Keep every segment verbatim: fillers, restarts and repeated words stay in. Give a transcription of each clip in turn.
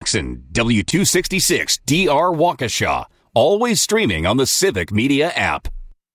six and W two sixty-six D R Waukesha. Always streaming on the Civic Media app.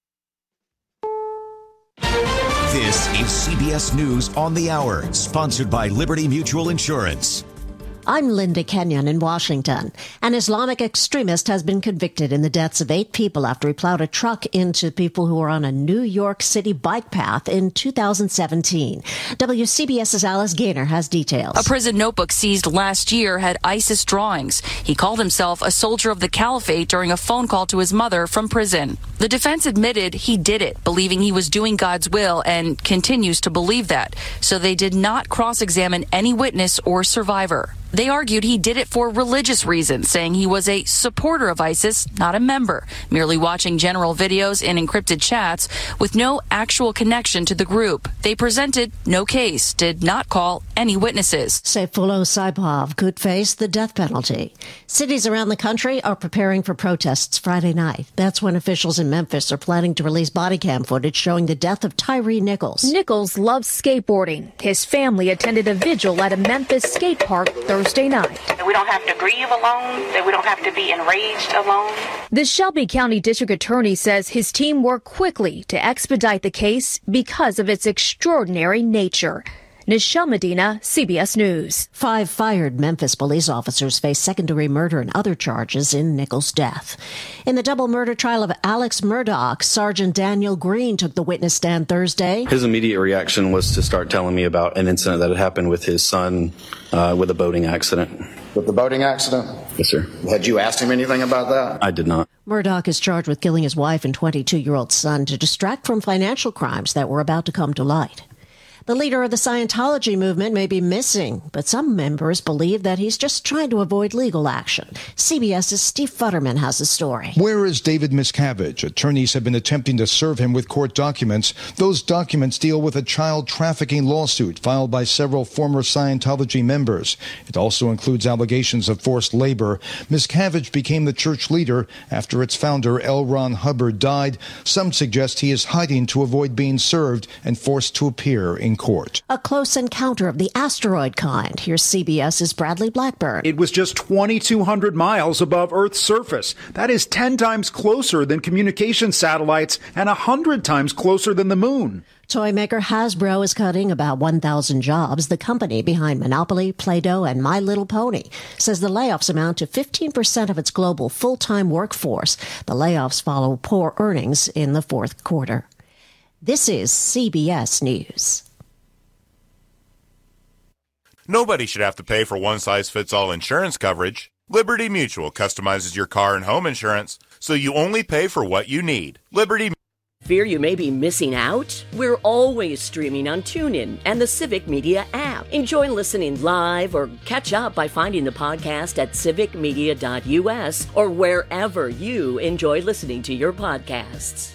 This is C B S News on the Hour, sponsored by Liberty Mutual Insurance. I'm Linda Kenyon in Washington. An Islamic extremist has been convicted in the deaths of eight people after he plowed a truck into people who were on a New York City bike path in two thousand seventeen. WCBS's Alice Gaynor has details. A prison notebook seized last year had ISIS drawings. He called himself a soldier of the caliphate during a phone call to his mother from prison. The defense admitted he did it, believing he was doing God's will, and continues to believe that. So they did not cross-examine any witness or survivor. They argued he did it for religious reasons, saying he was a supporter of ISIS, not a member, merely watching general videos and encrypted chats with no actual connection to the group. They presented no case, did not call any witnesses. Sayfullo Saipov could face the death penalty. Cities around the country are preparing for protests Friday night. That's when officials in Memphis are planning to release body cam footage showing the death of Tyree Nichols. Nichols loves skateboarding. His family attended a vigil at a Memphis skate park Thursday night. We don't have to grieve alone, that we don't have to be enraged alone. The Shelby County District Attorney says his team worked quickly to expedite the case because of its extraordinary nature. Nichelle Medina, C B S News. Five fired Memphis police officers face second-degree murder and other charges in Nichols' death. In the double murder trial of Alex Murdaugh, Sergeant Daniel Green took the witness stand Thursday. His immediate reaction was to start telling me about an incident that had happened with his son uh, with a boating accident. With the boating accident? Yes, sir. Had you asked him anything about that? I did not. Murdaugh is charged with killing his wife and twenty-two-year-old son to distract from financial crimes that were about to come to light. The leader of the Scientology movement may be missing, but some members believe that he's just trying to avoid legal action. CBS's Steve Futterman has the story. Where is David Miscavige? Attorneys have been attempting to serve him with court documents. Those documents deal with a child trafficking lawsuit filed by several former Scientology members. It also includes allegations of forced labor. Miscavige became the church leader after its founder, L. Ron Hubbard, died. Some suggest he is hiding to avoid being served and forced to appear in court. A close encounter of the asteroid kind. Here's CBS's Bradley Blackburn. It was just twenty-two hundred miles above Earth's surface. That is ten times closer than communication satellites and one hundred times closer than the moon. Toy maker Hasbro is cutting about one thousand jobs. The company behind Monopoly, Play-Doh, and My Little Pony says the layoffs amount to fifteen percent of its global full-time workforce. The layoffs follow poor earnings in the fourth quarter. This is C B S News. Nobody should have to pay for one-size-fits-all insurance coverage. Liberty Mutual customizes your car and home insurance, so you only pay for what you need. Liberty. Fear you may be missing out? We're always streaming on TuneIn and the Civic Media app. Enjoy listening live or catch up by finding the podcast at civic media dot u s or wherever you enjoy listening to your podcasts.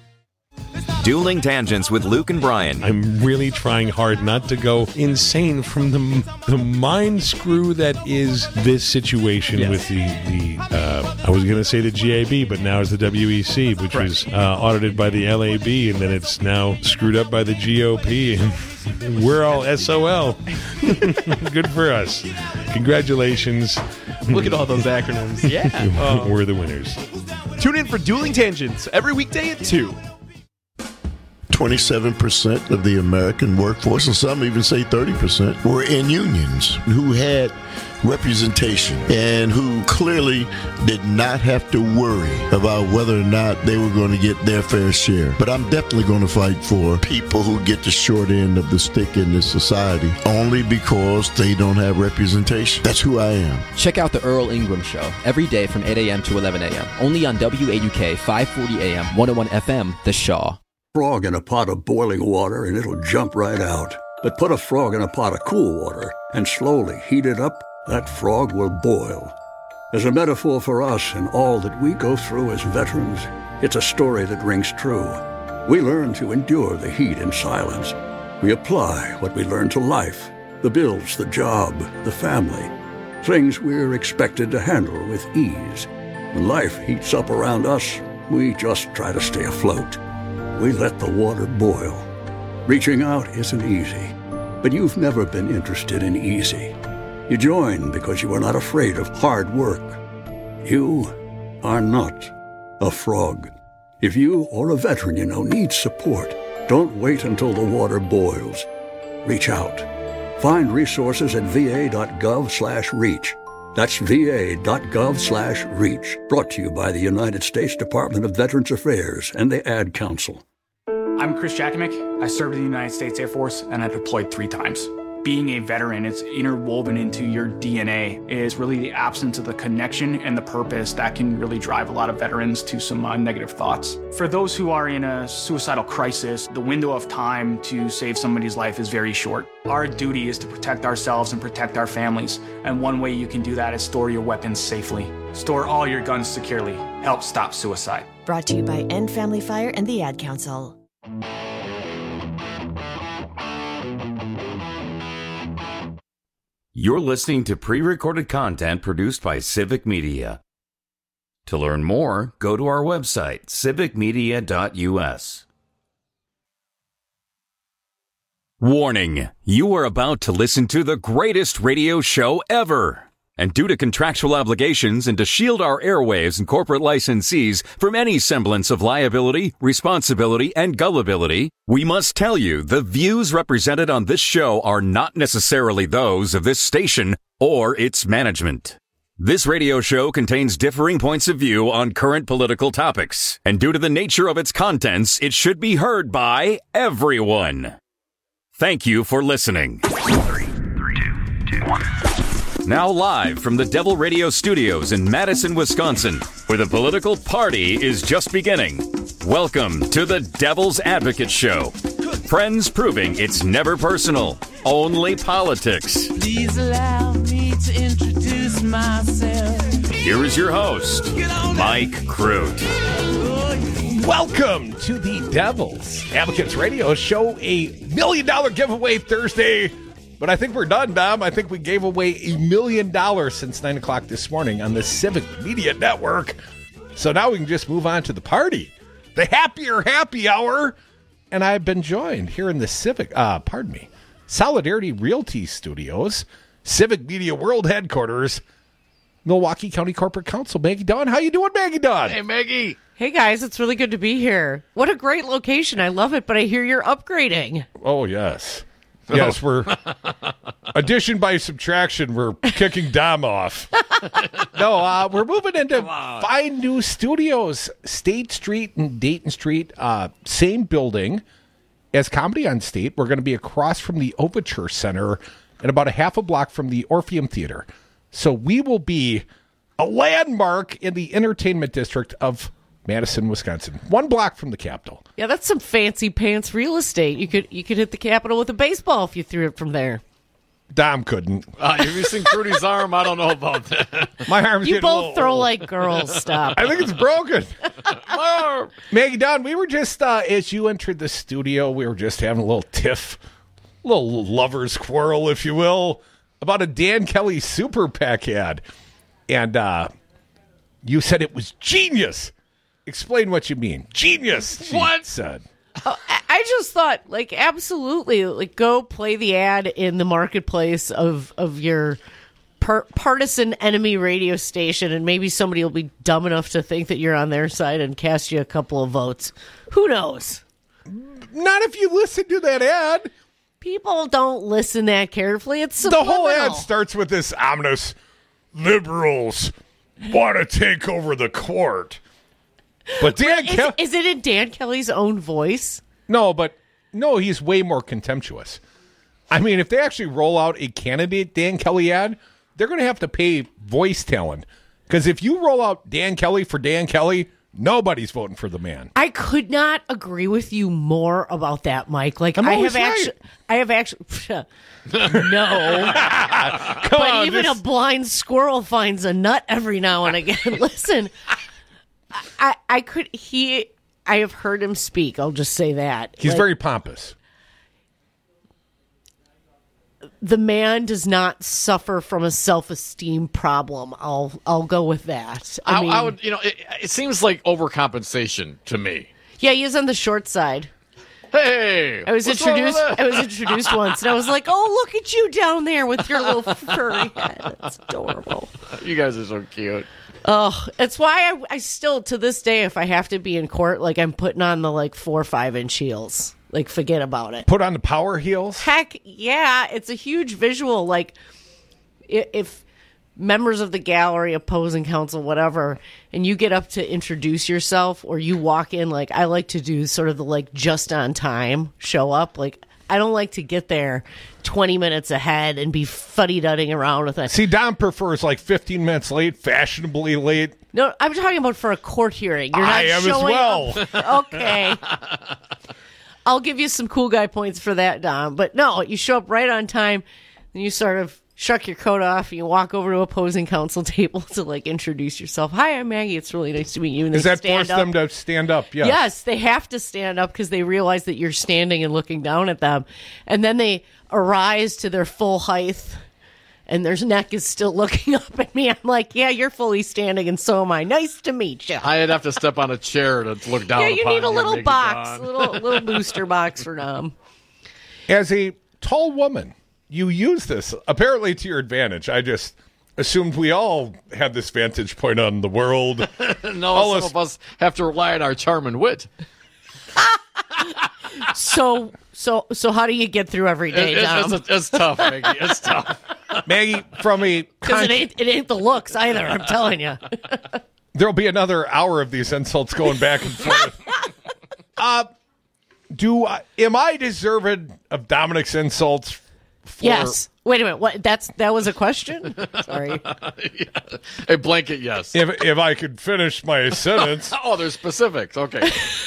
Dueling Tangents with Luke and Brian. I'm really trying hard not to go insane from the the mind screw that is this situation yes. with the, the uh, I was going to say the G A B, but now it's the W E C, which right. was uh, audited by the L A B, and then it's now screwed up by the G O P, and we're all S O L. Good for us. Congratulations. Look at all those acronyms. Yeah. uh, we're the winners. Tune in for Dueling Tangents every weekday at two. twenty-seven percent of the American workforce, and some even say thirty percent, were in unions who had representation and who clearly did not have to worry about whether or not they were going to get their fair share. But I'm definitely going to fight for people who get the short end of the stick in this society only because they don't have representation. That's who I am. Check out the Earl Ingram Show every day from eight a.m. to eleven a.m. only on W A U K five forty A M, one oh one F M, The Shaw. Frog in a pot of boiling water and it'll jump right out. But put a frog in a pot of cool water and slowly heat it up, that frog will boil. As a metaphor for us and all that we go through as veterans, it's a story that rings true. We learn to endure the heat in silence. We apply what we learn to life, the bills, the job, the family, things we're expected to handle with ease. When life heats up around us, we just try to stay afloat. We let the water boil. Reaching out isn't easy, but you've never been interested in easy. You join because you are not afraid of hard work. You are not a frog. If you or a veteran you know needs support, don't wait until the water boils. Reach out. Find resources at va.gov slash reach. That's va.gov slash reach. Brought to you by the United States Department of Veterans Affairs and the Ad Council. I'm Chris Jakimick. I served in the United States Air Force and I deployed three times. Being a veteran, it's interwoven into your D N A. It is really the absence of the connection and the purpose that can really drive a lot of veterans to some uh, negative thoughts. For those who are in a suicidal crisis, the window of time to save somebody's life is very short. Our duty is to protect ourselves and protect our families. And one way you can do that is store your weapons safely. Store all your guns securely. Help stop suicide. Brought to you by End Family Fire and the Ad Council. You're listening to pre-recorded content produced by Civic Media. To learn more, go to our website, civic media dot u s. Warning, you are about to listen to the greatest radio show ever. And due to contractual obligations and to shield our airwaves and corporate licensees from any semblance of liability, responsibility, and gullibility, we must tell you the views represented on this show are not necessarily those of this station or its management. This radio show contains differing points of view on current political topics, and due to the nature of its contents, it should be heard by everyone. Thank you for listening. Three, three, two, two, one. Now live from the Devil Radio Studios in Madison, Wisconsin, where the political party is just beginning. Welcome to the Devil's Advocate Show. Friends proving it's never personal, only politics. Please allow me to introduce myself. Here is your host, Mike Crute. Welcome to the Devil's Advocates Radio Show, a million dollar giveaway Thursday. But I think we're done, Dom. I think we gave away a million dollars since nine o'clock this morning on the Civic Media Network. So now we can just move on to the party, the happier happy hour. And I've been joined here in the Civic, uh, pardon me, Solidarity Realty Studios, Civic Media World Headquarters, Milwaukee County Corporate Counsel, Maggie Dawn. How you doing, Maggie Dawn? Hey, Maggie. Hey, guys. It's really good to be here. What a great location. I love it, but I hear you're upgrading. Oh, yes. Yes, we're addition by subtraction. We're kicking Dom off. No, uh, we're moving into fine new studios, State Street and Dayton Street, uh, same building as Comedy on State. We're going to be across from the Overture Center and about a half a block from the Orpheum Theater. So we will be a landmark in the entertainment district of Madison, Wisconsin, one block from the Capitol. Yeah, that's some fancy pants real estate. You could you could hit the Capitol with a baseball if you threw it from there. Dom couldn't. Uh, you're missing Crudy's arm. I don't know about that. My arm's You getting a both little throw old. like girls. Stop. I think it's broken. Maggie Dawn, we were just, uh, as you entered the studio, we were just having a little tiff, a little lover's quarrel, if you will, about a Dan Kelly super PAC ad. And uh, you said it was genius. Explain what you mean. Genius, she What? said. Oh, I I just thought, like, absolutely, like, go play the ad in the marketplace of of your par- partisan enemy radio station, and maybe somebody will be dumb enough to think that you're on their side and cast you a couple of votes. Who knows? Not if you listen to that ad. People don't listen that carefully. It's The subliminal. whole ad starts with this ominous, liberals want to take over the court. But Dan is, Kelly... is it in Dan Kelly's own voice? No, but no, he's way more contemptuous. I mean, if they actually roll out a candidate Dan Kelly ad, they're going to have to pay voice talent. Because if you roll out Dan Kelly for Dan Kelly, nobody's voting for the man. I could not agree with you more about that, Mike. Like I'm I always have right. actually, I have actually, no. Come but on, even just- a blind squirrel finds a nut every now and again. Listen, I, I could he. I have heard him speak. I'll just say that He's Like, very pompous. The man does not suffer from a self-esteem problem. I'll I'll go with that. I, I, mean, I would, you know, it, it seems like overcompensation to me. yeah, he is on the short side. Hey, I was what's wrong with introduced. that? I was introduced once, and I was like, "Oh, look at you down there with your little furry head. That's adorable." You guys are so cute. Oh, it's why I, I still, to this day, if I have to be in court, like I'm putting on the like four or five inch heels. Like, forget about it. Put on the power heels? Heck, yeah. It's a huge visual. Like, i- if members of the gallery, opposing counsel, whatever, and you get up to introduce yourself or you walk in, like, I like to do sort of the, like, just on time show up. Like, I don't like to get there twenty minutes ahead and be fuddy-duddying around with it. See, Don prefers like fifteen minutes late, fashionably late. No, I'm talking about for a court hearing. You're not I am as showing well. up- Okay. I'll give you some cool guy points for that, Dom. But no, you show up right on time, and you sort of shuck your coat off, and you walk over to opposing counsel table to, like, introduce yourself. Hi, I'm Maggie. It's really nice to meet you. And Does they that stand force up. them to stand up? Yes. Yes, they have to stand up because they realize that you're standing and looking down at them. And then they arise to their full height, and their neck is still looking up at me. I'm like, yeah, you're fully standing, and so am I. Nice to meet you. I'd have to step on a chair to look down. Yeah, you upon need a little Mickey box, Don. a little, little booster box for Dom. As a tall woman, you use this apparently to your advantage. I just assumed we all had this vantage point on the world. No, All some us- of us have to rely on our charm and wit. So, so, so, how do you get through every day, It- it- Dom? it's, it's tough, Maggie. It's tough. Maggie, from a Because it con- ain't, it ain't the looks either. I'm telling you. there'll be another hour of these insults going back and forth. uh, do I, am I deserving of Dominic's insults? For, Yes. Wait a minute. What? That's that was a question. Sorry. A blanket yes. If if I could finish my sentence. Oh, there's specifics. Okay.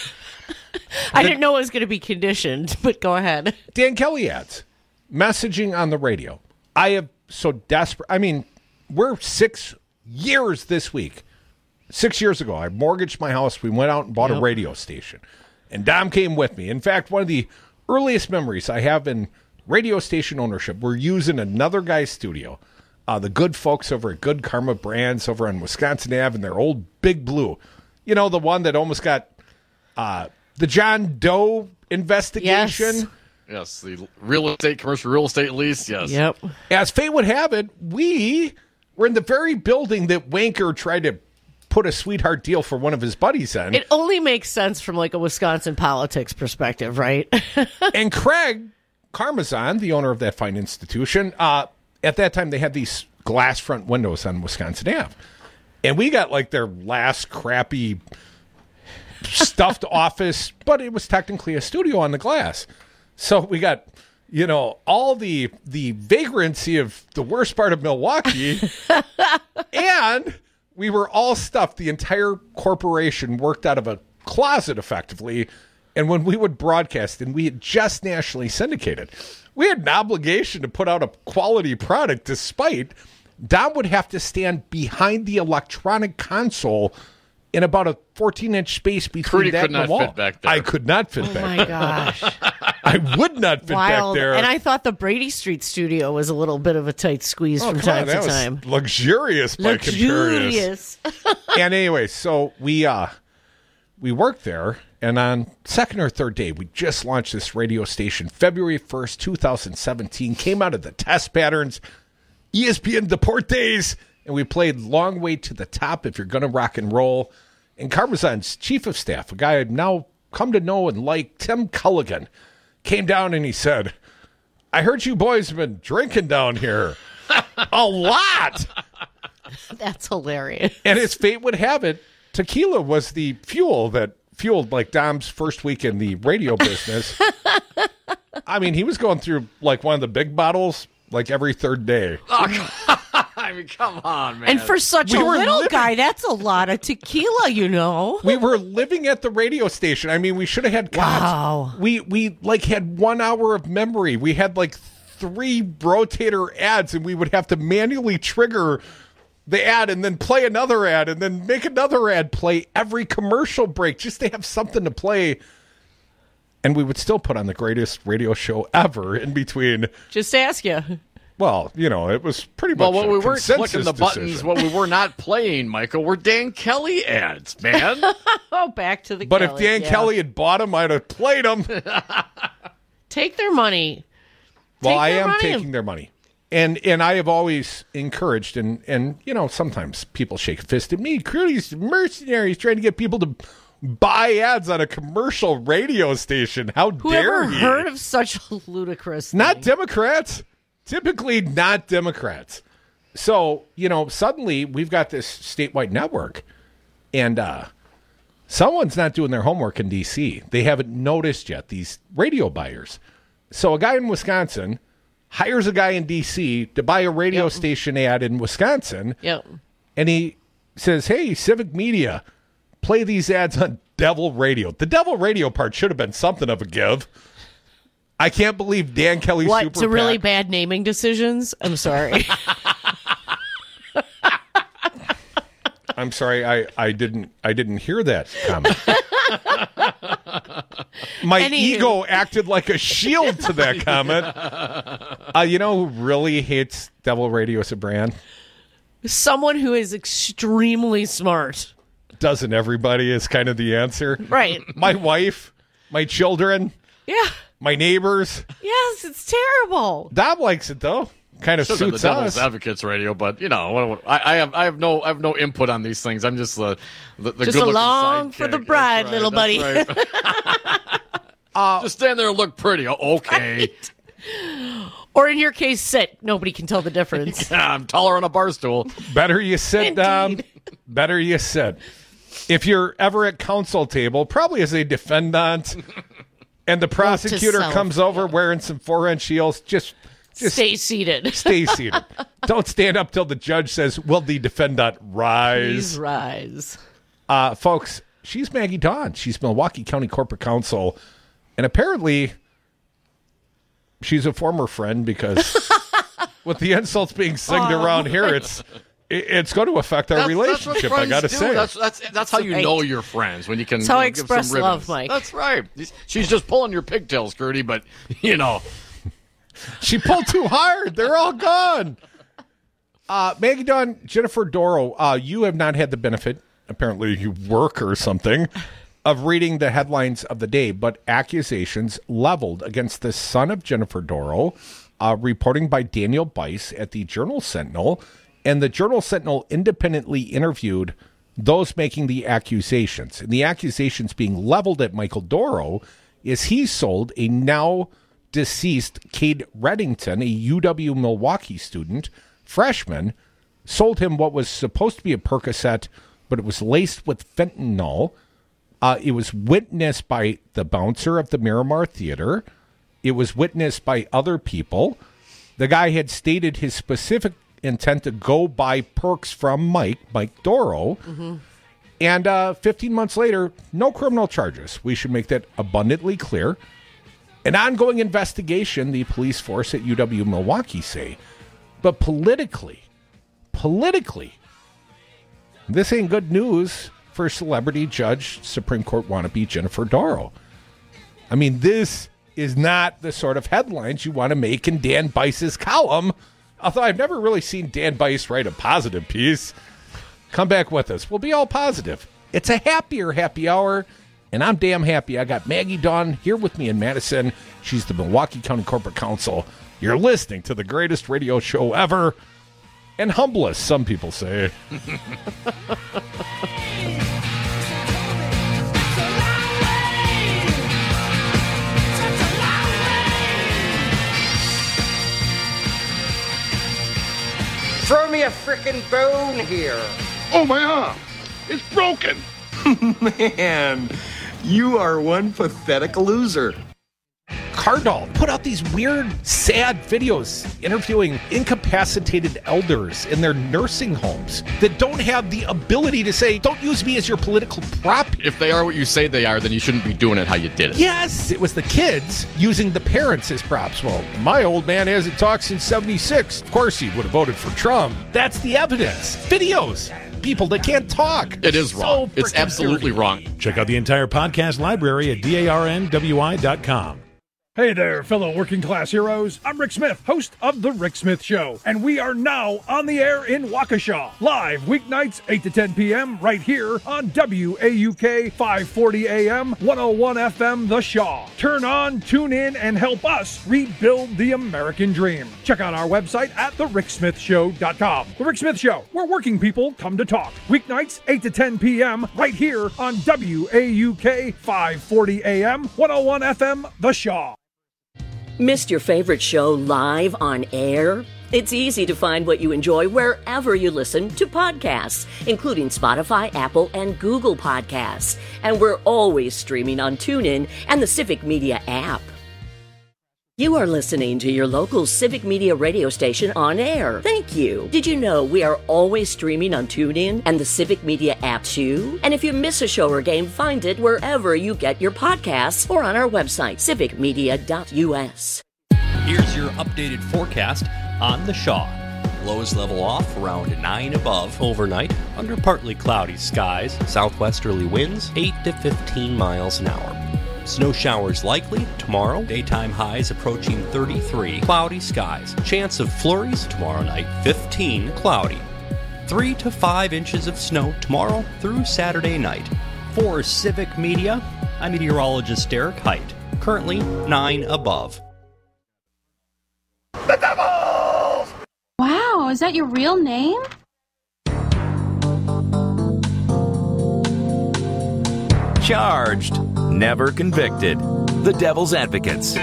I didn't know it was going to be conditioned, but go ahead. Dan Kelly ads, messaging on the radio. I have so desperate. I mean, we're six years this week. Six years ago, I mortgaged my house. We went out and bought Yep. a radio station. And Dom came with me. In fact, one of the earliest memories I have in radio station ownership, we're using another guy's studio. Uh, the good folks over at Good Karma Brands over on Wisconsin Avenue and their old Big Blue. You know, the one that almost got uh, the John Doe investigation. Yes. Yes, the real estate, commercial real estate lease. Yes. Yep. As fate would have it, we were in the very building that Wanker tried to put a sweetheart deal for one of his buddies in. It only makes sense from like a Wisconsin politics perspective, right? And Craig Karmazon, the owner of that fine institution, uh, at that time they had these glass front windows on Wisconsin Avenue. And we got like their last crappy stuffed office, but it was technically a studio on the glass. So we got, you know, all the the vagrancy of the worst part of Milwaukee. And we were all stuffed. The entire corporation worked out of a closet effectively. And when we would broadcast, and we had just nationally syndicated, we had an obligation to put out a quality product despite Dom would have to stand behind the electronic console in about a fourteen-inch space between Crudy that could and the not wall. fit back there. I could not fit Oh back my there. gosh. I would not fit Wild. back there. And I thought the Brady Street studio was a little bit of a tight squeeze Oh, from come time on, that to was time. luxurious by comparison. Luxurious. And anyway, so we uh we worked there, and on second or third day, we just launched this radio station, February first, two thousand seventeen. Came out of the test patterns, E S P N Deportes, and we played Long Way to the Top if you're gonna rock and roll. And Karmazon's chief of staff, a guy I've now come to know and like, Tim Culligan, came down and he said, I heard you boys have been drinking down here. A lot. That's hilarious. And as fate would have it, tequila was the fuel that fueled like Dom's first week in the radio business. I mean, he was going through like one of the big bottles like every third day. I mean, come on, man. And for such We a were little living- guy, that's a lot of tequila, you know. We were living at the radio station. I mean, we should have had cots. Wow. We we like had one hour of memory. We had like three rotator ads, and we would have to manually trigger the ad and then play another ad and then make another ad play every commercial break just to have something to play. And we would still put on the greatest radio show ever in between. Just ask you. Well, you know, it was pretty Well, much when a we weren't consensus clicking the buttons, decision. what we were not playing, Michael, were Dan Kelly ads, man. Oh, back to the But Kelly, if Dan yeah. Kelly had bought them, I'd have played them. Take their money. Well, Take I their am money. taking their money. And and I have always encouraged, and, and you know, sometimes people shake a fist at me. Crudy's mercenaries trying to get people to buy ads on a commercial radio station. How dare Whoever you? heard of such a ludicrous thing? Not Democrats. Typically not Democrats. So, you know, suddenly we've got this statewide network, and uh, someone's not doing their homework in D C. They haven't noticed yet, these radio buyers. So a guy in Wisconsin hires a guy in D C to buy a radio Yep. station ad in Wisconsin, Yep. and he says, hey, Civic Media, play these ads on Devil Radio. The Devil Radio part should have been something of a give. I can't believe Dan Kelly's What, Super to really PAC- bad naming decisions? I'm sorry. I'm sorry, I, I didn't I didn't hear that comment. My Anywho. ego acted like a shield to that comment. Uh, you know who really hates Devil Radio as a brand? Someone who is extremely smart. Doesn't everybody is kind of the answer. Right. My wife, my children, Yeah. my neighbors. Yes, it's terrible. Dom likes it though. Kind of Should have been suits the Devil's us. Advocates radio, but you know, what- what- I, I have I have no I have no input on these things. I'm just the the, the Just good-looking along for sidekick. the bride, That's right, little buddy. that's right. uh, just stand there and look pretty. Oh, okay. Or in your case, sit. Nobody can tell the difference. I'm taller on a bar stool. Better you sit, Dom. Better you sit. If you're ever at council table, probably as a defendant, and the prosecutor self, comes over wearing some four-inch heels, just, just Stay seated. stay seated. Don't stand up till the judge says, will the defendant rise? Please rise. Uh, folks, she's Maggie Dawn. She's Milwaukee County Corporate Counsel, and apparently she's a former friend because with the insults being singed Oh. around here, it's it- it's going to affect our That's- relationship. That's what I got to friends do. say, That's that's that's how you right. know you're friends when you can. That's how you I know, give express some love, ribbons. Mike. That's right. She's just pulling your pigtails, Gertie, but you know. she pulled too hard. They're all gone. Uh, Maggie Dawn, Jennifer Doro, uh, you have not had the benefit, apparently you work or something, of reading the headlines of the day, but accusations leveled against the son of Jennifer Doro, uh, reporting by Daniel Bice at the Journal Sentinel, and the Journal Sentinel independently interviewed those making the accusations. And the accusations being leveled at Michael Doro is he sold a now deceased Cade Reddington, a U W Milwaukee student, freshman, sold him what was supposed to be a Percocet, but it was laced with fentanyl. Uh, it was witnessed by the bouncer of the Miramar Theater. It was witnessed by other people. The guy had stated his specific intent to go buy perks from Mike, Mike Doro. Mm-hmm. And uh, fifteen months later, no criminal charges. We should make that abundantly clear. An ongoing investigation, the police force at U W Milwaukee say. But politically, politically, this ain't good news for celebrity judge, Supreme Court wannabe Jennifer Doro. I mean, this is not the sort of headlines you want to make in Dan Bice's column. Although I've never really seen Dan Bice write a positive piece. Come back with us. We'll be all positive. It's a happier happy hour, and I'm damn happy. I got Maggie Dawn here with me in Madison. She's the Milwaukee County Corporate Counsel. You're listening to the greatest radio show ever, and humblest, some people say. Throw me a frickin' bone here. Oh, my arm. It's broken. Man, you are one pathetic loser. Cardall put out these weird, sad videos interviewing incapacitated elders in their nursing homes that don't have the ability to say, don't use me as your political prop. If they are what you say they are, then you shouldn't be doing it how you did it. Yes, it was the kids using the parents as props. Well, my old man hasn't talked since seventy-six. Of course he would have voted for Trump. That's the evidence. Videos. People that can't talk. It is So wrong. It's freaking absolutely dirty. wrong. Check out the entire podcast library at D A R N W I dot com. Hey there, fellow working class heroes. I'm Rick Smith, host of The Rick Smith Show, and we are now on the air in Waukesha, live weeknights eight to ten p.m. right here on W A U K five forty A M, one oh one F M The Shaw. Turn on, tune in, and help us rebuild the American dream. Check out our website at the rick smith show dot com. The Rick Smith Show, where working people come to talk. Weeknights eight to ten p.m. right here on W A U K five forty A M, one oh one F M The Shaw. Missed your favorite show live on air? It's easy to find what you enjoy wherever you listen to podcasts, including Spotify, Apple, and Google Podcasts. And we're always streaming on TuneIn and the Civic Media app. You are listening to your local Civic Media radio station on air. Thank you. Did you know we are always streaming on TuneIn and the Civic Media app too? And if you miss a show or game, find it wherever you get your podcasts or on our website, civic media dot u s. Here's your updated forecast on the Shaw. Lows level off around nine above overnight under partly cloudy skies, southwesterly winds eight to fifteen miles an hour. Snow showers likely tomorrow. Daytime highs approaching thirty-three. Cloudy skies. Chance of flurries tomorrow night, fifteen. Cloudy. three to five inches of snow tomorrow through Saturday night. For Civic Media, I'm meteorologist Derek Height. Currently nine above. The Devils! Wow, is that your real name? Charged, never convicted. The Devil's Advocates.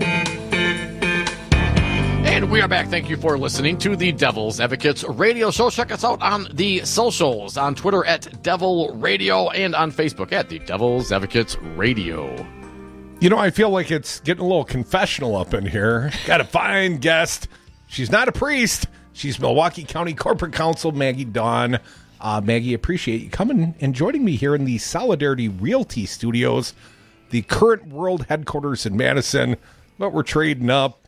And we are back. Thank you for listening to the Devil's Advocates radio show. Check us out on the socials, on Twitter at Devil Radio and on Facebook at the Devil's Advocates Radio. You know, I feel like it's getting a little confessional up in here. Got a fine guest. She's not a priest. She's Milwaukee County Corporate Counsel Maggie Dawn. Uh, Maggie, appreciate you coming and joining me here in the Solidarity Realty Studios, the current world headquarters in Madison, but we're trading up.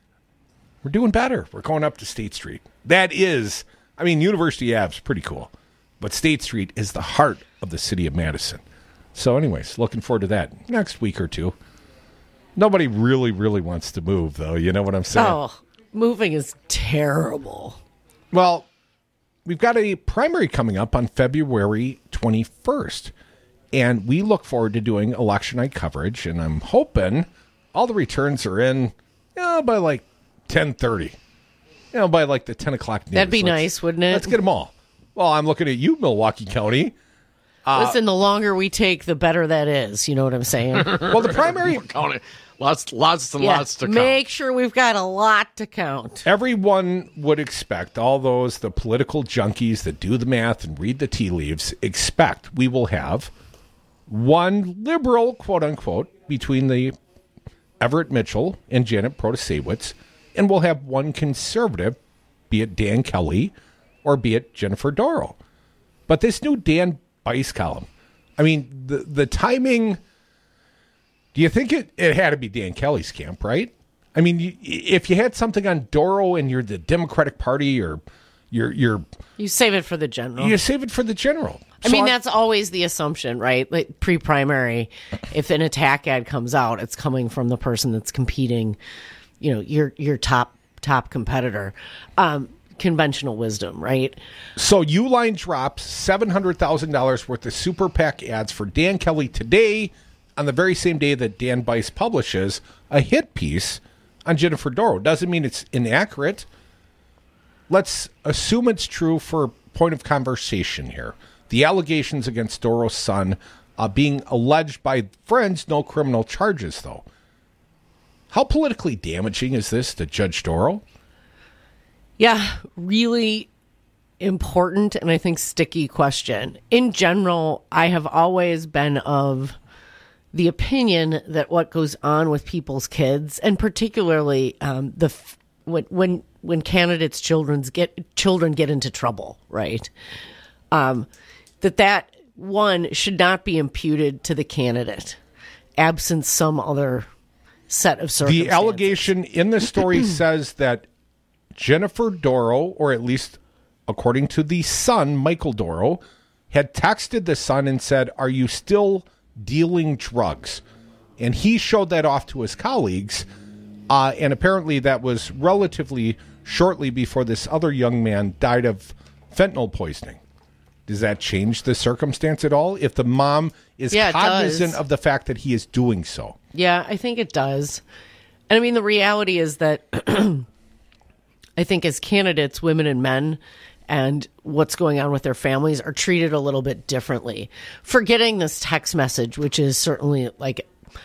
We're doing better. We're going up to State Street. That is, I mean, University Ave's pretty cool, but State Street is the heart of the city of Madison. So anyways, looking forward to that next week or two. Nobody really, really wants to move, though. You know what I'm saying? Oh, moving is terrible. Well, we've got a primary coming up on February twenty-first, and we look forward to doing election night coverage, and I'm hoping all the returns are in you know, by like ten thirty, you know, by like the ten o'clock news. That'd be let's, nice, wouldn't it? Let's get them all. Well, I'm looking at you, Milwaukee County. Uh, Listen, the longer we take, the better that is. You know what I'm saying? Well, the primary... Lots, lots and yeah, lots to count. Make sure we've got a lot to count. Everyone would expect, all those, the political junkies that do the math and read the tea leaves, expect we will have one liberal, quote unquote, between the Everett Mitchell and Janet Protasewicz, and we'll have one conservative, be it Dan Kelly or be it Jennifer Dorow. But this new Dan Bice column, I mean, the, the timing... Do you think it, it had to be Dan Kelly's camp, right? I mean, you, if you had something on Dorow and you're the Democratic Party or you're... you're you save it for the general. You save it for the general. I So mean, I'm- that's always the assumption, right? Like pre-primary, if an attack ad comes out, it's coming from the person that's competing, you know, your your top top competitor. Um, conventional wisdom, right? So Uline drops seven hundred thousand dollars worth of Super PAC ads for Dan Kelly today, on the very same day that Dan Bice publishes a hit piece on Jennifer Dorow. Doesn't mean it's inaccurate. Let's assume it's true for point of conversation here. The allegations against Dorow's son uh, being alleged by friends, no criminal charges, though. How politically damaging is this to Judge Dorow? Yeah, really important and I think sticky question. In general, I have always been of the opinion that what goes on with people's kids, and particularly um, the f- when when when candidates' children's get children get into trouble, right? Um, that that one should not be imputed to the candidate, absent some other set of circumstances. The allegation in the story says that Jennifer Dorow, or at least according to the son, Michael Dorow, had texted the son and said, "Are you still dealing drugs?" And he showed that off to his colleagues, uh, and apparently that was relatively shortly before this other young man died of fentanyl poisoning. Does that change the circumstance at all if the mom is Yeah, it cognizant does. of the fact that he is doing so? Yeah, I think it does. And I mean, the reality is that I think as candidates, women and men, and what's going on with their families are treated a little bit differently. Forgetting this text message, which is certainly like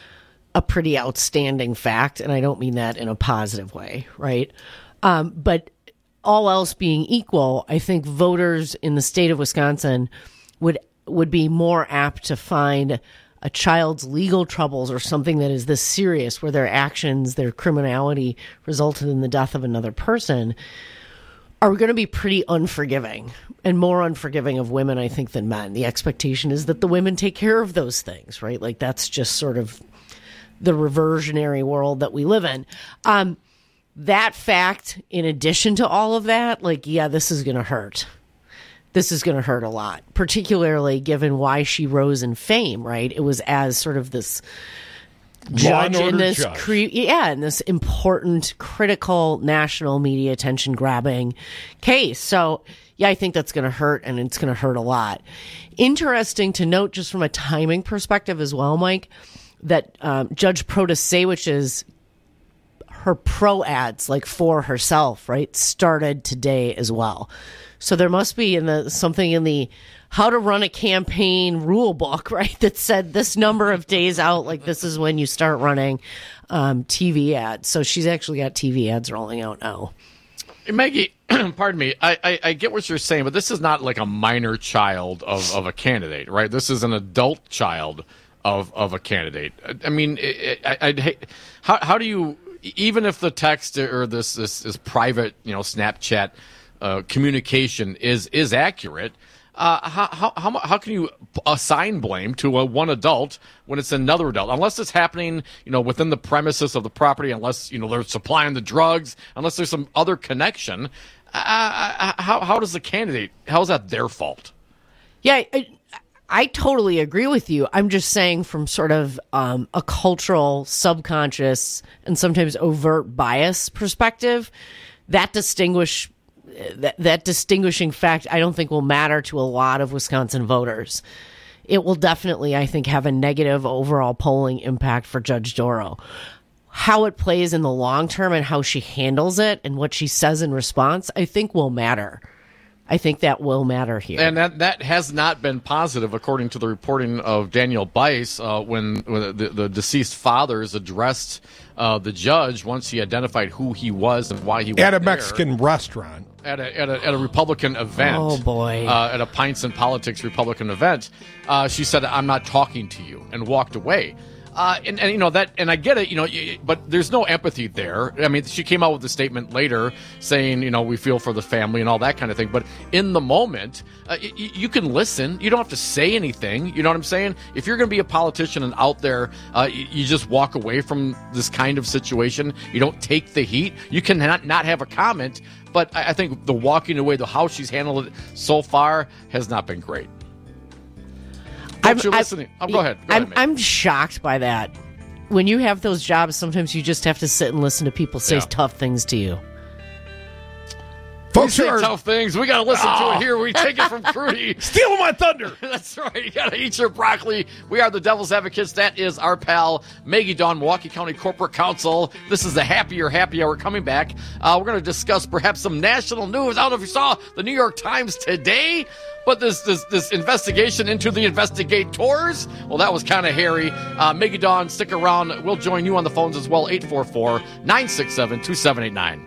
a pretty outstanding fact, and I don't mean that in a positive way, right? Um, but all else being equal, I think voters in the state of Wisconsin would would be more apt to find a child's legal troubles or something that is this serious, where their actions, their criminality resulted in the death of another person, are going to be pretty unforgiving and more unforgiving of women, I think, than men. The expectation is that the women take care of those things, right? Like that's just sort of the reversionary world that we live in. Um, that fact, in addition to all of that, like, yeah, this is going to hurt. This is going to hurt a lot, particularly given why she rose in fame, right? It was as sort of this judge in this, judge. Cre- yeah, in this important, critical, national media attention grabbing case. So, yeah, I think that's going to hurt, and it's going to hurt a lot. Interesting to note, just from a timing perspective as well, Mike, that um, Judge Protasewicz's her pro ads, like for herself, right, started today as well. So there must be in the something in the how to run a campaign rule book, right, that said this number of days out, like this is when you start running um, T V ads. So she's actually got T V ads rolling out now. Maggie, pardon me, I, I, I get what you're saying, but this is not like a minor child of, of a candidate, right? This is an adult child of of a candidate. I mean, I, I'd hate, how how do you, even if the text or this this, this private, you know, Snapchat Uh, communication is is accurate, uh, how, how how how can you assign blame to a one adult when it's another adult? Unless it's happening, you know, within the premises of the property, unless you know they're supplying the drugs, unless there's some other connection. Uh, how how does the candidate? How is that their fault? Yeah, I, I totally agree with you. I'm just saying, from sort of um, a cultural, subconscious, and sometimes overt bias perspective, that distinguish. That, that distinguishing fact, I don't think will matter to a lot of Wisconsin voters. It will definitely, I think, have a negative overall polling impact for Judge Dorow. How it plays in the long term and how she handles it and what she says in response, I think will matter. I think that will matter here. And that, that has not been positive, according to the reporting of Daniel Bice, uh, when, when the, the deceased fathers addressed uh, the judge once he identified who he was and why he was at a there. Mexican restaurant. At a, at a at a Republican event. Oh, boy. Uh, at a Pints and Politics Republican event. Uh, she said, "I'm not talking to you," and walked away. Uh, and, and, you know, that, and I get it, you know, but there's no empathy there. I mean, she came out with a statement later saying, you know, we feel for the family and all that kind of thing. But in the moment, uh, y- you can listen. You don't have to say anything. You know what I'm saying? If you're going to be a politician and out there, uh, you, you just walk away from this kind of situation. You don't take the heat. You can not, not have a comment. But I, I think the walking away, the how she's handled it so far has not been great. I'm, you're listening. I'm, oh, go ahead. Go I'm, ahead, I'm shocked by that. When you have those jobs, sometimes you just have to sit and listen to people say Yeah. tough things to you. Folks, say tough things. We got to listen oh. to it here. We take it from Crudy. Stealing my thunder. That's right. You got to eat your broccoli. We are the Devil's Advocates. That is our pal, Maggie Dawn, Milwaukee County Corporate Counsel. This is the Happier Happy Hour coming back. Uh, we're going to discuss perhaps some national news. I don't know if you saw the New York Times today, but this this, this investigation into the investigators, well, that was kind of hairy. Uh, Maggie Dawn, stick around. We'll join you on the phones as well, eight four four, nine six seven, two seven eight nine.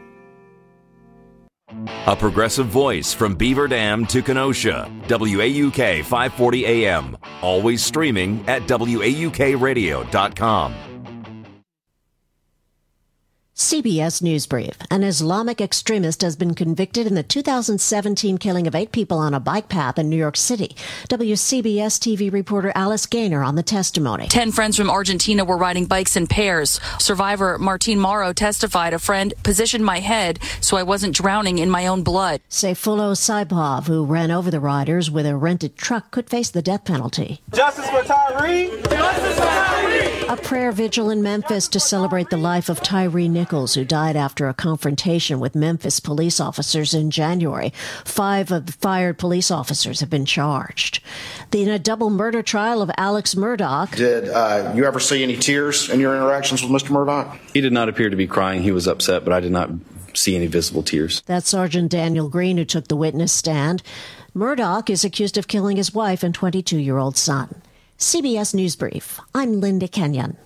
A progressive voice from Beaver Dam to Kenosha. W A U K five forty A M. Always streaming at W A U K radio dot com. C B S News Brief. An Islamic extremist has been convicted in the two thousand seventeen killing of eight people on a bike path in New York City. W C B S T V reporter Alice Gaynor on the testimony. Ten friends from Argentina were riding bikes in pairs. Survivor Martin Mauro testified, a friend positioned my head so I wasn't drowning in my own blood. Seyfulo Saipov, who ran over the riders with a rented truck, could face the death penalty. Justice for Tyree! Justice for Tyree! A prayer vigil in Memphis to celebrate the life of Tyree Nichols, who died after a confrontation with Memphis police officers in January. Five of the fired police officers have been charged. The, in a double murder trial of Alex Murdaugh. Did uh, you ever see any tears in your interactions with Mister Murdaugh? He did not appear to be crying. He was upset, but I did not see any visible tears. That's Sergeant Daniel Green, who took the witness stand. Murdaugh is accused of killing his wife and twenty-two-year-old son. C B S News Brief. I'm Linda Kenyon.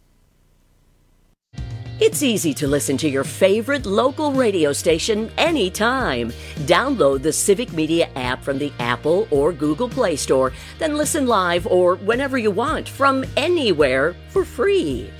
It's easy to listen to your favorite local radio station anytime. Download the Civic Media app from the Apple or Google Play Store, then listen live or whenever you want from anywhere for free.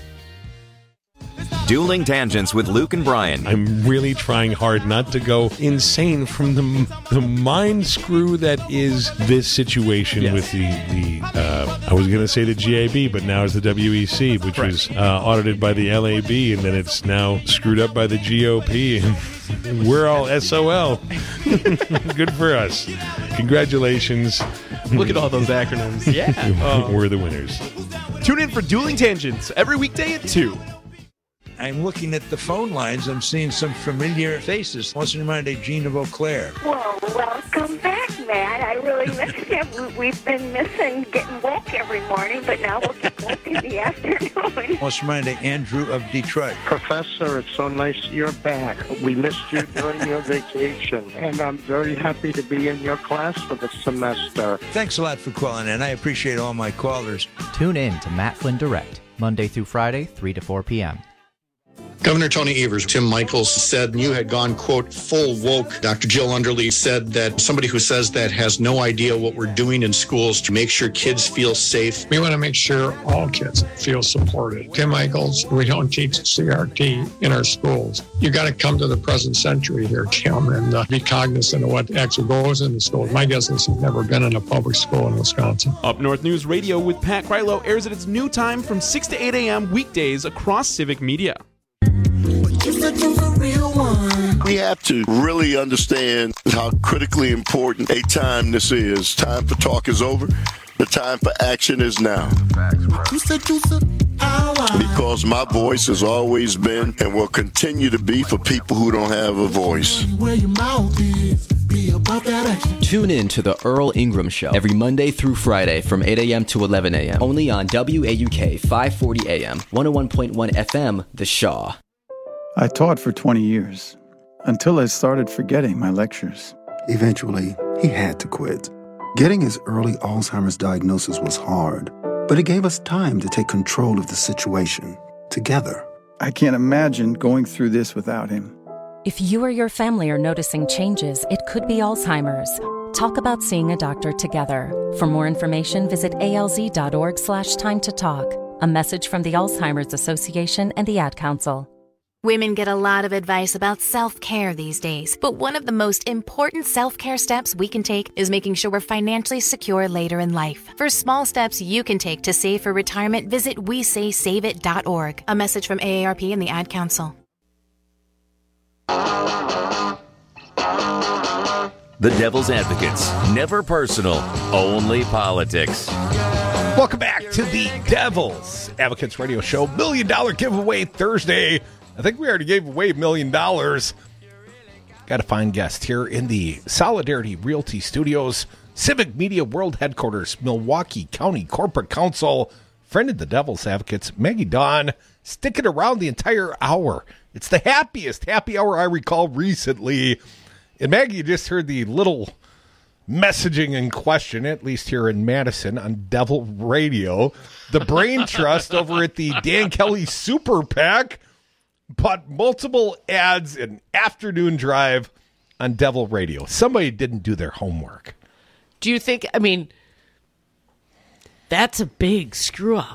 Dueling Tangents with Luke and Brian. I'm really trying hard not to go insane from the the mind screw that is this situation yes. with the, the uh, I was going to say the G A B, but now it's the W E C, which right. was uh, audited by the L A B, and then it's now screwed up by the G O P, and we're all S O L. Good for us. Congratulations. Look at all those acronyms. Yeah. uh, we're the winners. Tune in for Dueling Tangents every weekday at two. I'm looking at the phone lines. I'm seeing some familiar faces. What's reminded Gene of Eau Claire? Well, welcome back, Matt. I really missed you. We've been missing getting woke every morning, but now we'll get woke in the afternoon. What's reminded Andrew of Detroit? Professor, it's so nice you're back. We missed you during your vacation, and I'm very happy to be in your class for the semester. Thanks a lot for calling in. I appreciate all my callers. Tune in to Matt Flynn Direct, Monday through Friday, three to four p.m. Governor Tony Evers, Tim Michaels said you had gone, quote, full woke. Doctor Jill Underly said that somebody who says that has no idea what we're doing in schools to make sure kids feel safe. We want to make sure all kids feel supported. Tim Michaels, we don't teach C R T in our schools. You got to come to the present century here, Tim, and uh, be cognizant of what actually goes in the schools. My guess is you've never been in a public school in Wisconsin. Up North News Radio with Pat Krylo airs at its new time from six to eight a.m. weekdays across Civic Media. We have to really understand how critically important a time this is. Time for talk is over. The time for action is now. Because my voice has always been and will continue to be for people who don't have a voice. Tune in to the Earl Ingram Show every Monday through Friday from eight a.m. to eleven a.m. Only on W A U K five forty A M, one oh one point one F M, The Shaw. I taught for twenty years, until I started forgetting my lectures. Eventually, he had to quit. Getting his early Alzheimer's diagnosis was hard, but it gave us time to take control of the situation, together. I can't imagine going through this without him. If you or your family are noticing changes, it could be Alzheimer's. Talk about seeing a doctor together. For more information, visit alz.org slash time to talk. A message from the Alzheimer's Association and the Ad Council. Women get a lot of advice about self-care these days, but one of the most important self-care steps we can take is making sure we're financially secure later in life. For small steps you can take to save for retirement, visit we say save it dot org. A message from A A R P and the Ad Council. The Devil's Advocates. Never personal, only politics. Welcome back to the Devil's Advocates Radio Show. Million dollar giveaway Thursday. I think we already gave away a million dollars. Got a fine guest here in the Solidarity Realty Studios, Civic Media World Headquarters, Milwaukee County Corporate Counsel, friend of the Devil's Advocates, Maggie Dawn, sticking around the entire hour. It's the happiest happy hour I recall recently. And Maggie, you just heard the little messaging in question, at least here in Madison on Devil Radio. The Brain Trust over at the Dan Kelly Super PAC bought multiple ads in Afternoon Drive on Devil Radio. Somebody didn't do their homework. Do you think, I mean, that's a big screw up.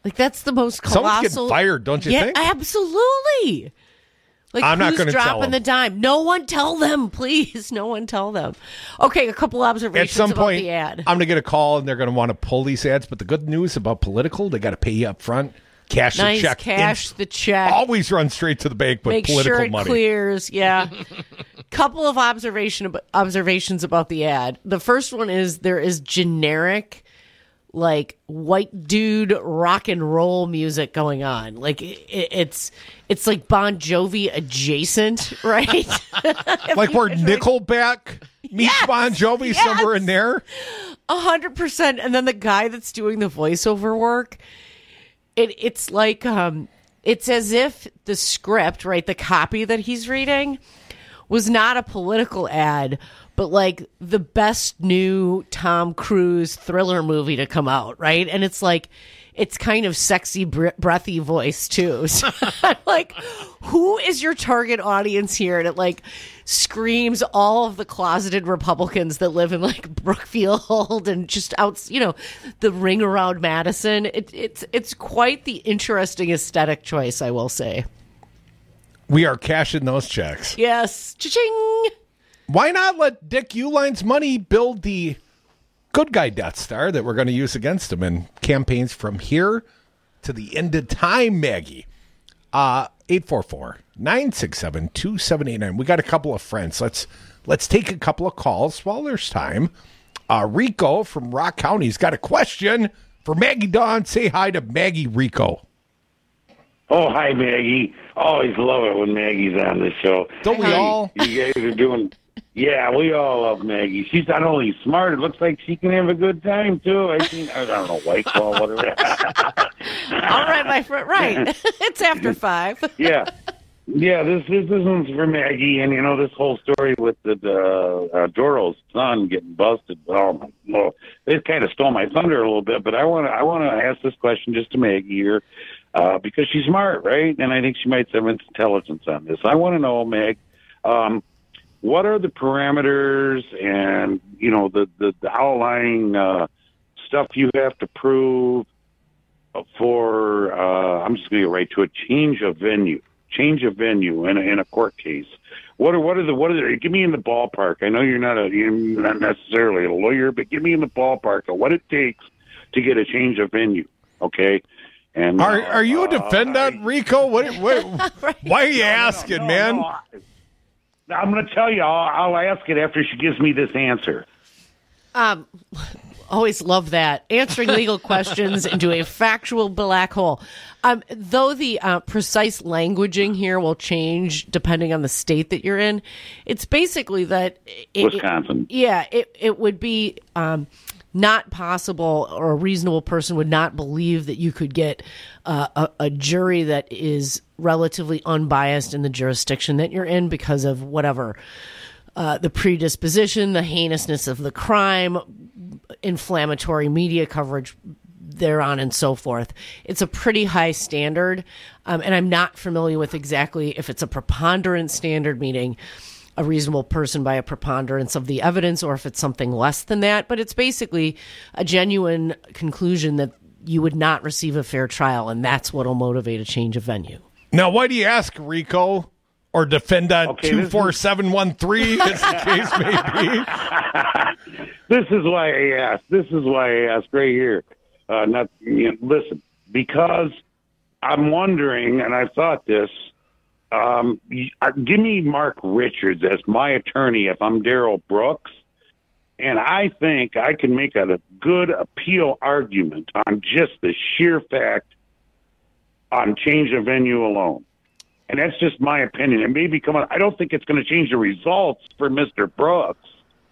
Like, that's the most colossal. Someone's getting fired, don't you yeah, think? Absolutely. Like, I'm not who's going to tell dropping them. the dime? No one tell them, please. No one tell them. Okay, a couple observations At some about point, the ad. I'm going to get a call, and they're going to want to pull these ads. But the good news about political, they got to pay you up front. Cash nice, the check. cash in. the check. Always run straight to the bank, but Make political sure it money. clears. Yeah. Couple of observation observations about the ad. The first one is there is generic, like, white dude rock and roll music going on. Like, it, it's it's like Bon Jovi adjacent, right? Like where Nickelback meets Yes, Bon Jovi, yes. somewhere in there. A hundred percent. And then the guy that's doing the voiceover work, it it's like um it's as if the script, right, the copy that he's reading was not a political ad, but like the best new Tom Cruise thriller movie to come out, right? And it's like, it's kind of sexy, bre- breathy voice too. So I'm like, who is your target audience here? And it like screams all of the closeted Republicans that live in like Brookfield and just out, you know, the ring around Madison. It, it's it's quite the interesting aesthetic choice, I will say. We are cashing those checks. Yes, cha-ching. Why not let Dick Uline's money build the good guy Death Star that we're going to use against him in campaigns from here to the end of time, Maggie? Uh, eight four four, nine six seven, two seven eight nine. We got a couple of friends. Let's let's take a couple of calls while there's time. Uh, Rico from Rock County's got a question for Maggie Dawn. Say hi to Maggie Rico. Oh, hi, Maggie. Always love it when Maggie's on the show. Don't we Hey, all? You guys are doing... Yeah, we all love Maggie. She's not only smart, it looks like she can have a good time, too. I mean, I don't know, white claw, whatever. All right, my friend. Right. It's after five. Yeah. Yeah, this, this this one's for Maggie, and, you know, this whole story with the, the uh, Doro's son getting busted. Oh, my Lord. It kind of stole my thunder a little bit, but I want to I want to ask this question just to Maggie here. Uh, because she's smart, right? And I think she might have intelligence on this. I want to know, Meg, um, what are the parameters and, you know, the, the, the outlying uh, stuff you have to prove for, uh, I'm just going to get right to it, change of venue, change of venue in a, in a court case. What are, what are the, what are the, give me in the ballpark. I know you're not a, you're not necessarily a lawyer, but give me in the ballpark of what it takes to get a change of venue, okay? And, Are uh, are you a defendant, Rico? What, what, why are you asking, no, man? no, I, I'm going to tell you. I'll, I'll ask it after she gives me this answer. Um, always love that. Answering legal questions into a factual black hole. Um, though the uh, precise languaging here will change depending on the state that you're in, it's basically that... It, Wisconsin. It, yeah, it, it would be... Um, not possible, or a reasonable person would not believe that you could get uh, a, a jury that is relatively unbiased in the jurisdiction that you're in because of whatever uh, the predisposition, the heinousness of the crime, inflammatory media coverage thereon, and so forth. It's a pretty high standard, um, and I'm not familiar with exactly if it's a preponderance standard, meaning a reasonable person by a preponderance of the evidence, or if it's something less than that. But it's basically a genuine conclusion that you would not receive a fair trial, and that's what will motivate a change of venue. Now, why do you ask, Rico? Or defendant Okay, two four seven one three, as the case may be? This is why I asked. This is why I asked right here. Uh, not you know, listen, because I'm wondering, and I've thought this, Um, uh, give me Mark Richards as my attorney if I'm Darrell Brooks, and I think I can make a good appeal argument on just the sheer fact on change of venue alone. And that's just my opinion. It may become, a, I don't think it's going to change the results for Mister Brooks,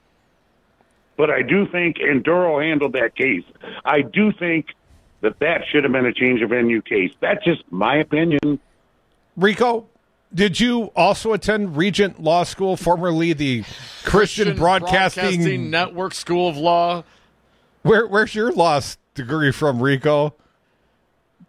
but I do think, and Darrell handled that case, I do think that that should have been a change of venue case. That's just my opinion. Rico, did you also attend Regent Law School, formerly the Christian, Christian Broadcasting... Broadcasting Network School of Law? Where, where's your law degree from, Rico?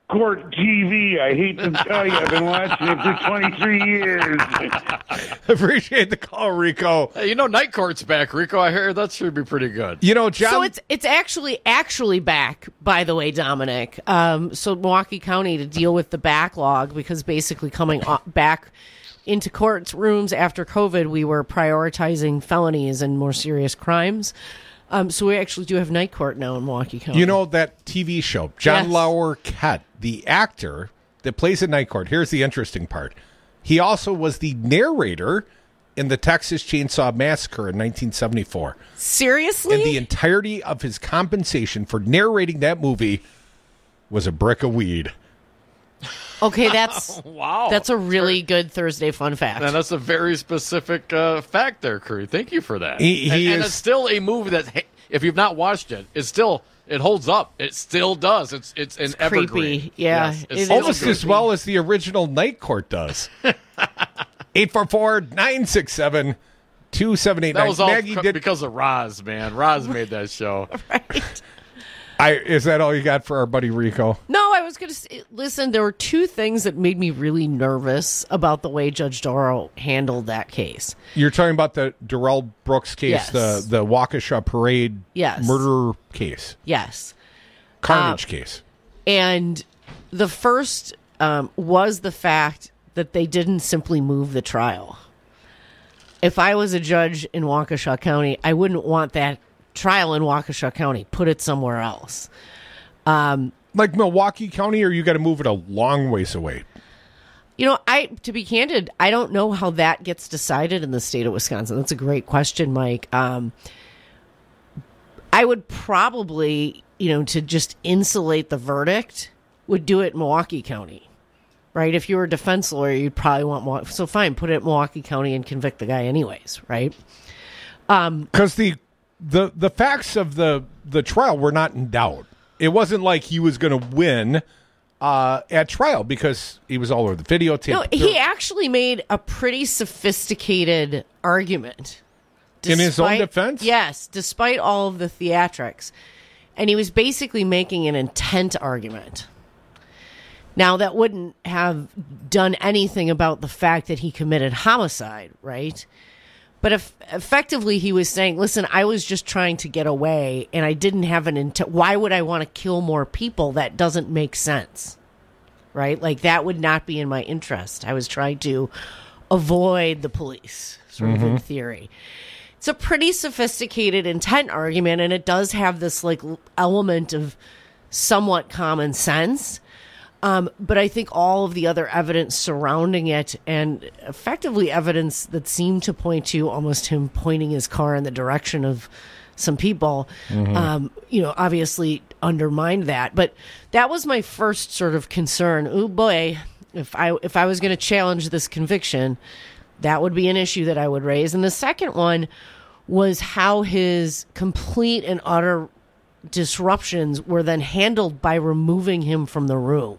Court T V. I hate to tell you, I've been watching it for twenty-three years. Appreciate the call, Rico. Hey, you know, Night Court's back, Rico. I heard that should be pretty good. You know, John. So it's it's actually actually back, by the way, Dominic. Um, so Milwaukee County to deal with the backlog, because basically coming back into courts rooms after COVID, we were prioritizing felonies and more serious crimes. Um, so we actually do have Night Court now in Milwaukee County. You know that T V show, John Yes. Lauer-Kett, the actor that plays at Night Court. Here's the interesting part. He also was the narrator in the Texas Chainsaw Massacre in nineteen seventy-four. Seriously? And the entirety of his compensation for narrating that movie was a brick of weed. Okay, that's wow. That's a really good Thursday fun fact. And that's a very specific uh, fact there, Curry. Thank you for that. He- he and, and is- it's still a movie that, hey, if you've not watched it, it's still it holds up. It still does. It's it's an It's evergreen. creepy. Yeah, Yes, it it's is still Almost good. as well as the original Night Court does. eight four four, nine six seven, two seven eight nine. That was all Maggie c- did, because of Roz, man. Roz made that show. Right. I, is that all you got for our buddy Rico? No, I was going to say, listen, there were two things that made me really nervous about the way Judge Doro handled that case. You're talking about the Darrell Brooks case, Yes. the, the Waukesha Parade Yes. murder case, Yes. carnage Um, case. And the first um, was the fact that they didn't simply move the trial. If I was a judge in Waukesha County, I wouldn't want that trial in Waukesha County. Put it somewhere else. Um, Like Milwaukee County, or you got to move it a long ways away? You know, I to be candid, I don't know how that gets decided in the state of Wisconsin. That's a great question, Mike. Um, I would probably, you know, to just insulate the verdict, would do it in Milwaukee County, right? If you were a defense lawyer, you'd probably want Milwaukee. So fine, put it in Milwaukee County and convict the guy anyways, right? Um, Because the the the facts of the the trial were not in doubt. It wasn't like he was going to win uh, at trial because he was all over the videotape. no, he actually made a pretty sophisticated argument. In his own Despite- defense? Yes, despite all of the theatrics. And he was basically making an intent argument. Now, that wouldn't have done anything about the fact that he committed homicide, right? But if, effectively, he was saying, listen, I was just trying to get away, and I didn't have an intent. Why would I want to kill more people? That doesn't make sense, right? Like, that would not be in my interest. I was trying to avoid the police, sort of in Mhm. theory. It's a pretty sophisticated intent argument, and it does have this like l- element of somewhat common sense. Um, but I think all of the other evidence surrounding it, and effectively evidence that seemed to point to almost him pointing his car in the direction of some people, Mhm. um, you know, obviously undermined that. But that was my first sort of concern. Oh boy, if I if I was going to challenge this conviction, that would be an issue that I would raise. And the second one was how his complete and utter disruptions were then handled by removing him from the room.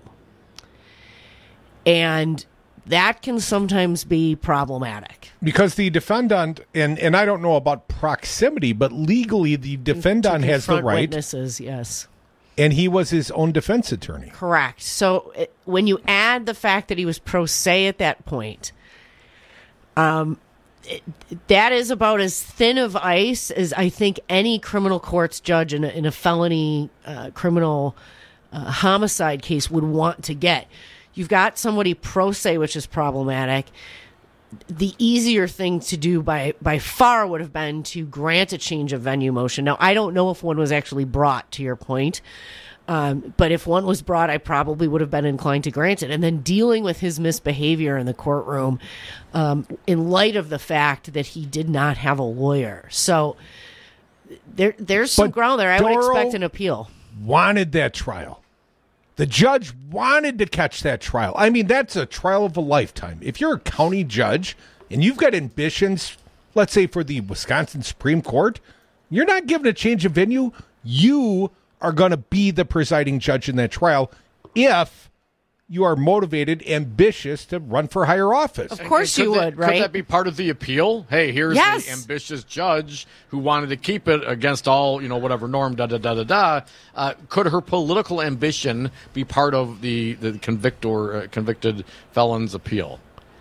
And that can sometimes be problematic. Because the defendant, and, and I don't know about proximity, but legally the defendant To has the confront right, witnesses, yes. and he was his own defense attorney. Correct. So it, when you add the fact that he was pro se at that point, um, it, that is about as thin of ice as I think any criminal courts judge in a, in a felony uh, criminal uh, homicide case would want to get. You've got somebody pro se, which is problematic. The easier thing to do by by far would have been to grant a change of venue motion. Now, I don't know if one was actually brought, to your point. Um, but if one was brought, I probably would have been inclined to grant it. And then dealing with his misbehavior in the courtroom um, in light of the fact that he did not have a lawyer. So there, there's some But ground there. I would Doro expect an appeal. Wanted that trial. The judge wanted to catch that trial. I mean, that's a trial of a lifetime. If you're a county judge and you've got ambitions, let's say for the Wisconsin Supreme Court, you're not given a change of venue. You are going to be the presiding judge in that trial if you are motivated, ambitious to run for higher office. Of course you that, would, right? Could that be part of the appeal? Hey, here's Yes. the ambitious judge who wanted to keep it against all, you know, whatever norm, da da da da da. Uh, could her political ambition be part of the the convictor uh, convicted felon's appeal?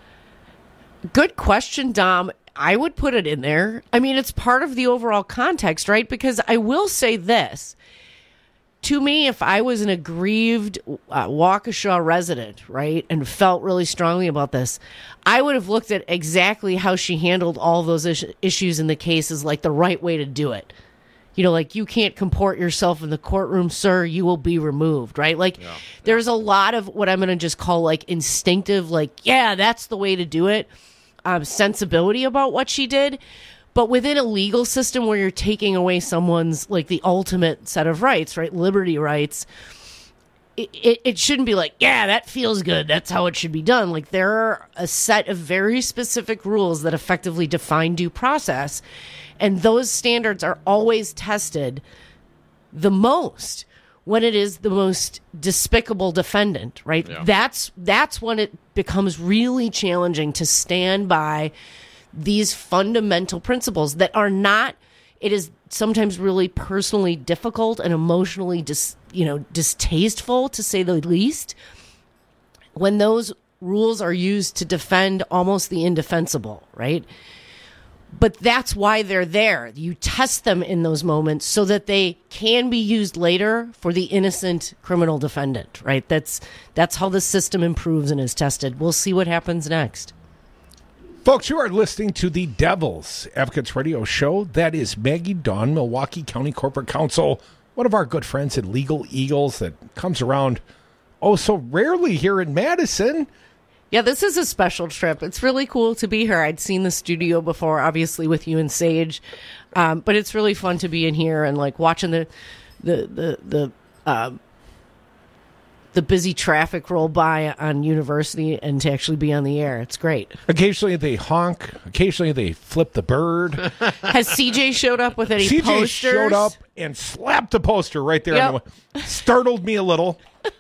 Good question, Dom. I would put it in there. I mean, it's part of the overall context, right? Because I will say this. To me, if I was an aggrieved uh, Waukesha resident, right, and felt really strongly about this, I would have looked at exactly how she handled all those is- issues in the case as like the right way to do it. You know, like, you can't comport yourself in the courtroom, sir, you will be removed, right? Like, yeah. There's a lot of what I'm going to just call like instinctive, like, yeah, that's the way to do it, um, sensibility about what she did. But within a legal system where you're taking away someone's, like, the ultimate set of rights, right, liberty rights, it, it, it shouldn't be like, yeah, that feels good, that's how it should be done. Like, there are a set of very specific rules that effectively define due process, and those standards are always tested the most when it is the most despicable defendant, right? Yeah. That's that's when it becomes really challenging to stand by these fundamental principles that are not, it is sometimes really personally difficult and emotionally dis, you know, distasteful, to say the least, when those rules are used to defend almost the indefensible, right? But that's why they're there. You test them in those moments so that they can be used later for the innocent criminal defendant, right? That's that's how the system improves and is tested. We'll see what happens next. Folks, you are listening to the Devil's Advocates Radio Show. That is Maggie Dawn, Milwaukee County Corporate Counsel, one of our good friends at Legal Eagles that comes around oh so rarely here in Madison. Yeah, this is a special trip. It's really cool to be here. I'd seen the studio before, obviously, with you and Sage, um, but it's really fun to be in here and like watching the the the the um, the busy traffic roll by on University and to actually be on the air. It's great. Occasionally they honk. Occasionally they flip the bird. Has C J showed up with any C J posters? showed up and slapped the poster right there. Yep. On the, startled me a little.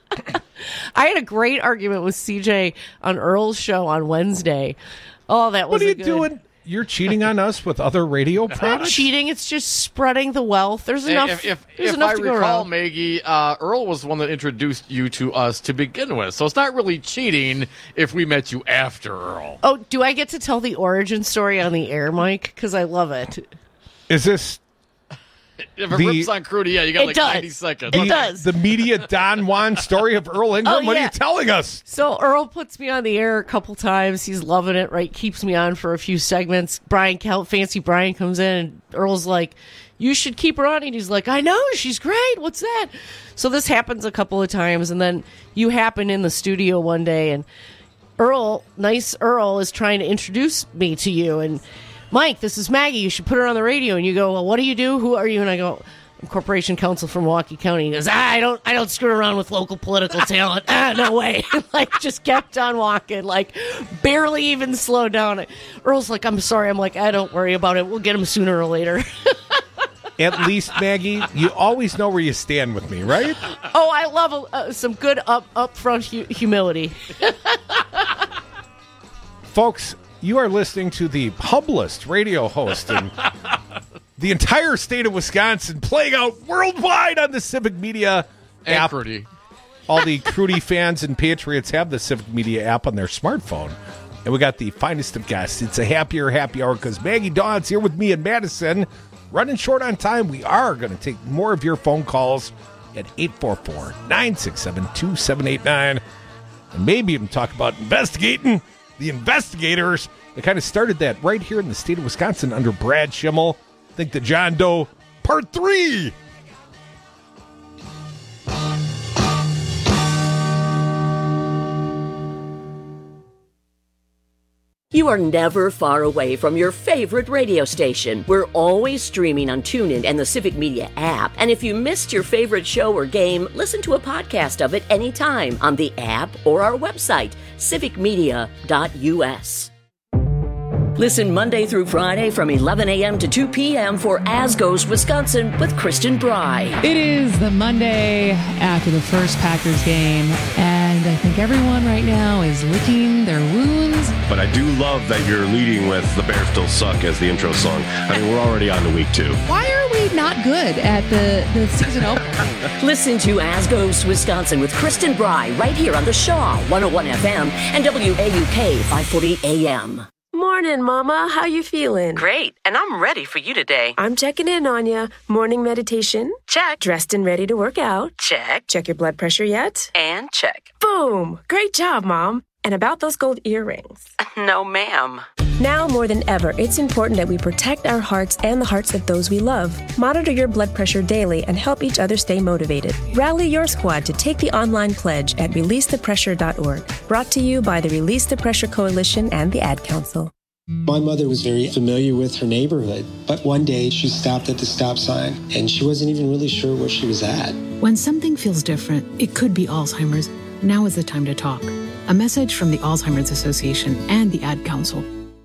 I had a great argument with C J on Earl's show on Wednesday. Oh, that was What are you good... doing? You're cheating on us with other radio Not products? cheating. It's just spreading the wealth. There's enough. If, if, there's if enough I to go recall, around. Maggie, uh, Earl was the one that introduced you to us to begin with. So it's not really cheating if we met you after Earl. Oh, do I get to tell the origin story on the air, Mike? Because I love it. Is this... If it The- rips on Crudy, yeah, you got It like does. ninety seconds. It does. The media Don Juan story of Earl Ingram? Oh, What are yeah. you telling us? So Earl puts me on the air a couple times. He's loving it, right? Keeps me on for a few segments. Brian, Cal- Fancy Brian comes in, and Earl's like, you should keep her on. And he's like, I know, she's great. What's that? So this happens a couple of times, and then you happen in the studio one day, and Earl, nice Earl, is trying to introduce me to you. And Mike, this is Maggie. You should put her on the radio. And you go, well, what do you do? Who are you? And I go, I'm Corporation Counsel from Milwaukee County. He goes, ah, I don't, I don't screw around with local political talent. Ah, no way. Like, just kept on walking, like, barely even slowed down. Earl's like, I'm sorry. I'm like, I don't worry about it. We'll get him sooner or later. At least, Maggie, you always know where you stand with me, right? Oh, I love uh, some good up upfront hu- humility. Folks, you are listening to the humblest radio host in the entire state of Wisconsin, playing out worldwide on the Civic Media And app. Crudy. All the Crudy fans and Patriots have the Civic Media app on their smartphone. And we got the finest of guests. It's a happier happy hour because Maggie Dawn's here with me in Madison. Running short on time. We are going to take more of your phone calls at eight four four, nine six seven, two seven eight nine. And maybe even talk about investigating the investigators that kind of started that right here in the state of Wisconsin under Brad Schimmel. Think the John Doe Part three. You are never far away from your favorite radio station. We're always streaming on TuneIn and the Civic Media app. And if you missed your favorite show or game, listen to a podcast of it anytime on the app or our website, civic media dot u s. Listen Monday through Friday from eleven a.m. to two p.m. for As Goes Wisconsin with Kristen Bry. It is the Monday after the first Packers game, and And I think everyone right now is licking their wounds. But I do love that you're leading with The Bears Still Suck as the intro song. I mean, we're already on to week two. Why are we not good at the, the season opener? Listen to As Goes Wisconsin with Kristen Bry right here on the Shaw one oh one F M and W A U K five forty A M. Morning, Mama. How you feeling? Great, and I'm ready for you today. I'm checking in on you. Morning meditation? Check. Dressed and ready to work out? Check. Check your blood pressure yet? And check. Boom! Great job, Mom. And about those gold earrings? No, ma'am. Now more than ever, it's important that we protect our hearts and the hearts of those we love. Monitor your blood pressure daily and help each other stay motivated. Rally your squad to take the online pledge at release the pressure dot org. Brought to you by the Release the Pressure Coalition and the Ad Council. My mother was very familiar with her neighborhood, but one day she stopped at the stop sign and she wasn't even really sure where she was at. When something feels different, it could be Alzheimer's. Now is the time to talk. A message from the Alzheimer's Association and the Ad Council.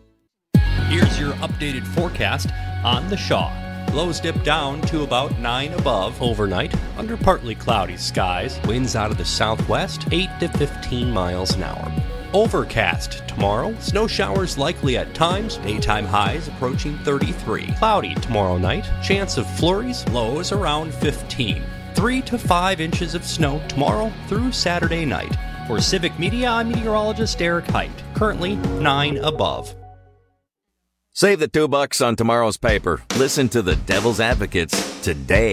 Here's your updated forecast on the Shaw. Lows dip down to about nine above overnight, under partly cloudy skies. Winds out of the southwest, eight to fifteen miles an hour. Overcast tomorrow. Snow showers likely at times. Daytime highs approaching thirty-three. Cloudy tomorrow night. Chance of flurries. Lows around fifteen. Three to five inches of snow tomorrow through Saturday night. For Civic Media, I'm meteorologist Eric Height. Currently nine above. Save the two bucks on tomorrow's paper. Listen to the Devil's Advocates today.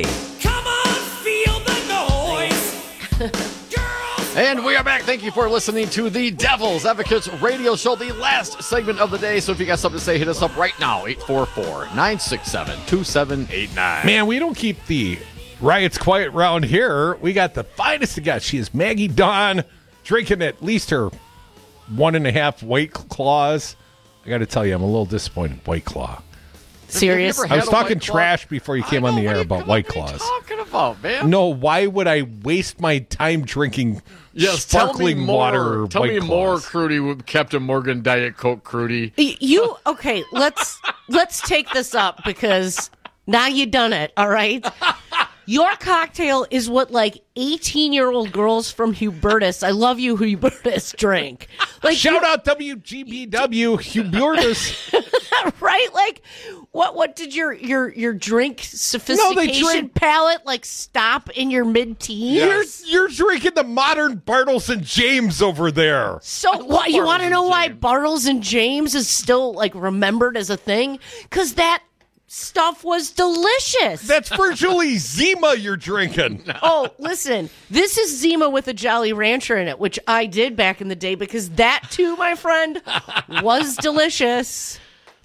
Feel the noise. And we are back. Thank you for listening to the Devil's Advocates radio show, the last segment of the day. So if you got something to say, hit us up right now, eight four four, nine six seven, two seven eight nine. Man, we don't keep the riots quiet around here. We got the finest of guys. She is Maggie Dawn, drinking at least her one and a half White Claws. I got to tell you, I'm a little disappointed in White Claw. Serious? I was talking trash before you came on the air about White Claws. Talking about, man? No, why would I waste my time drinking yes, sparkling tell me more, water? Tell White me Claws? more, Crudy, with Captain Morgan Diet Coke, Crudy. You okay? Let's let's take this up because now you done it. All right. Your cocktail is what like eighteen-year-old girls from Hubertus, I love you, Hubertus, drink. Like Shout you, out W G B W, Hubertus. right? Like, what What did your your your drink sophistication No, drink- palate like stop in your mid-teens? You're, you're drinking the modern Bartles and James over there. So what? You want to know why Bartles and James is still like remembered as a thing? Because that stuff was delicious. That's virtually Zima you're drinking. Oh, listen, this is Zima with a Jolly Rancher in it, which I did back in the day because that too, my friend, was delicious.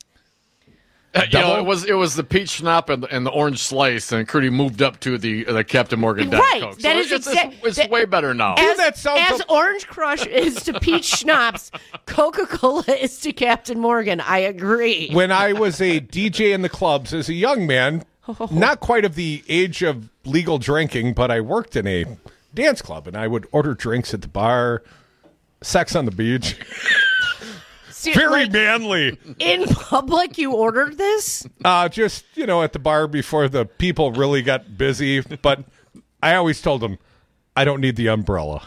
Uh, you know, it was it was the peach schnapps and, and the orange slice, and Crudy moved up to the the Captain Morgan Diet Right, Coke. that So is it's, exact- it's, it's that- way better now. As, that sounds as a- Orange Crush is to peach schnapps, Coca-Cola is to Captain Morgan. I agree. When I was a D J in the clubs as a young man, not quite of the age of legal drinking, but I worked in a dance club, and I would order drinks at the bar, sex on the beach. See, Very like, manly. in public, you ordered this? Uh, just, you know, at the bar before the people really got busy. But I always told them, I don't need the umbrella.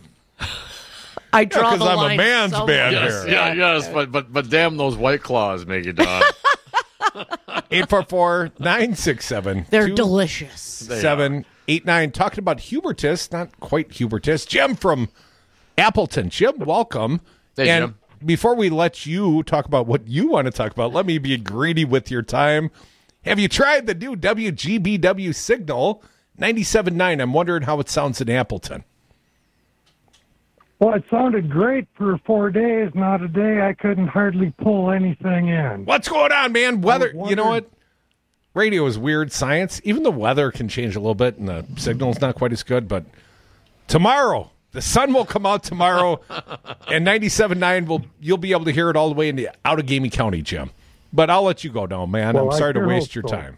I draw yeah, the I'm line a man's somewhere. man Yes, here. yeah, yes, but but but damn those White Claws, Maggie Dawn. eight four four, nine six seven. They're delicious. seven eight nine. Talking about Hubertus, not quite Hubertus. Jim from Appleton. Jim, welcome. Hey, and Jim. before we let you talk about what you want to talk about, let me be greedy with your time. Have you tried the new W G B W signal ninety-seven point nine? I'm wondering how it sounds in Appleton. Well, it sounded great for four days. Not a day I couldn't hardly pull anything in. What's going on, man? Weather, I you know wondered- what? Radio is weird science. Even the weather can change a little bit, and the signal's not quite as good. But tomorrow, the sun will come out tomorrow, and ninety-seven point nine will you'll be able to hear it all the way into Outagamie County, Jim. But I'll let you go now, man. Well, I'm I sorry to sure waste hope your so. time.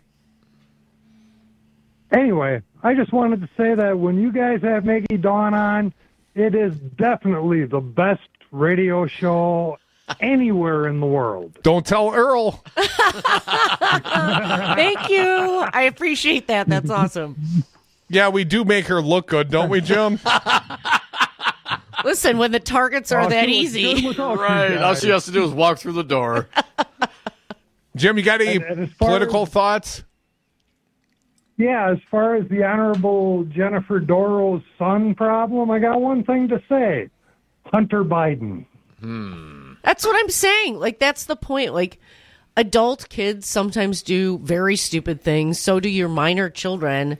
Anyway, I just wanted to say that when you guys have Maggie Dawn on, it is definitely the best radio show anywhere in the world. Don't tell Earl. Thank you. I appreciate that. That's awesome. Yeah, we do make her look good, don't we, Jim? Listen, when the targets are Oh, that she was easy. good with all Right. you All guys. she has to do is walk through the door. Jim, you got any And- and as far political as- thoughts? Yeah, as far as the Honorable Jennifer Doro's son problem, I got one thing to say. Hunter Biden. That's what I'm saying. Like, that's the point. Like, adult kids sometimes do very stupid things. So do your minor children.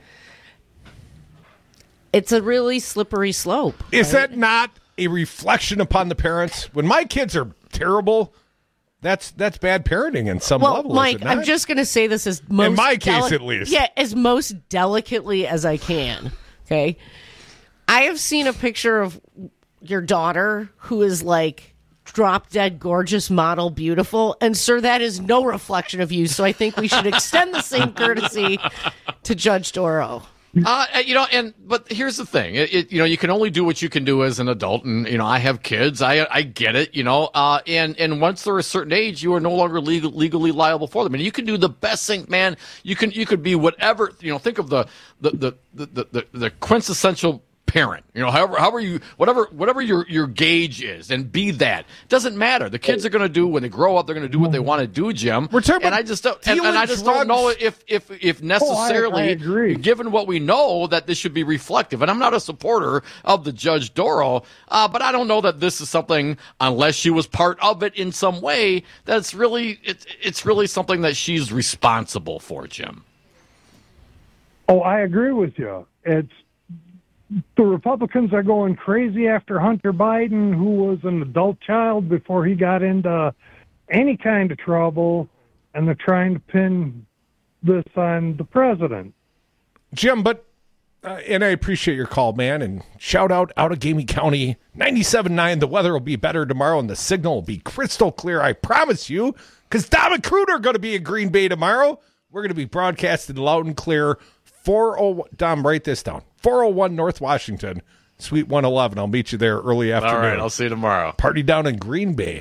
It's a really slippery slope. Is right? that not a reflection upon the parents? When my kids are terrible, that's that's bad parenting in some well, level. is Mike, it not? I'm just going to say this as most my case, deli- at least. Yeah, as most delicately as I can. Okay, I have seen a picture of your daughter who is like drop dead gorgeous, model, beautiful, and sir, that is no reflection of you. So I think we should extend the same courtesy to Judge Doro. Uh, you know, and but here's the thing. It, it, you know, you can only do what you can do as an adult, and you know, I have kids. I I get it. You know, uh, and and once they're a certain age, you are no longer legal, legally liable for them. And you can do the best thing, man. You can you could be whatever. You know, think of the the the the the, the quintessential parent. You know, however however you whatever whatever your your gauge is, and be that. Doesn't matter. The kids are going to do when they grow up. They're going to do what they want to do, Jim. We're talking and about I just don't. And, and dealing I just don't know drugs. if if if necessarily. I agree. Given what we know, that this should be reflective. And I'm not a supporter of the Judge Doro, uh, but I don't know that this is something, unless she was part of it in some way, that's really it's it's really something that she's responsible for, Jim. Oh, I agree with you. It's the Republicans are going crazy after Hunter Biden, who was an adult child before he got into any kind of trouble, and they're trying to pin this on the president. Jim, but uh, and I appreciate your call, man, and shout out out of Gamey County, ninety-seven point nine. The weather will be better tomorrow, and the signal will be crystal clear. I promise you, because Dom and Cruder are going to be in Green Bay tomorrow. We're going to be broadcasting loud and clear. four oh Dom, write this down. four oh one North Washington, Suite one eleven. I'll meet you there early afternoon. All right, I'll see you tomorrow. Party down in Green Bay.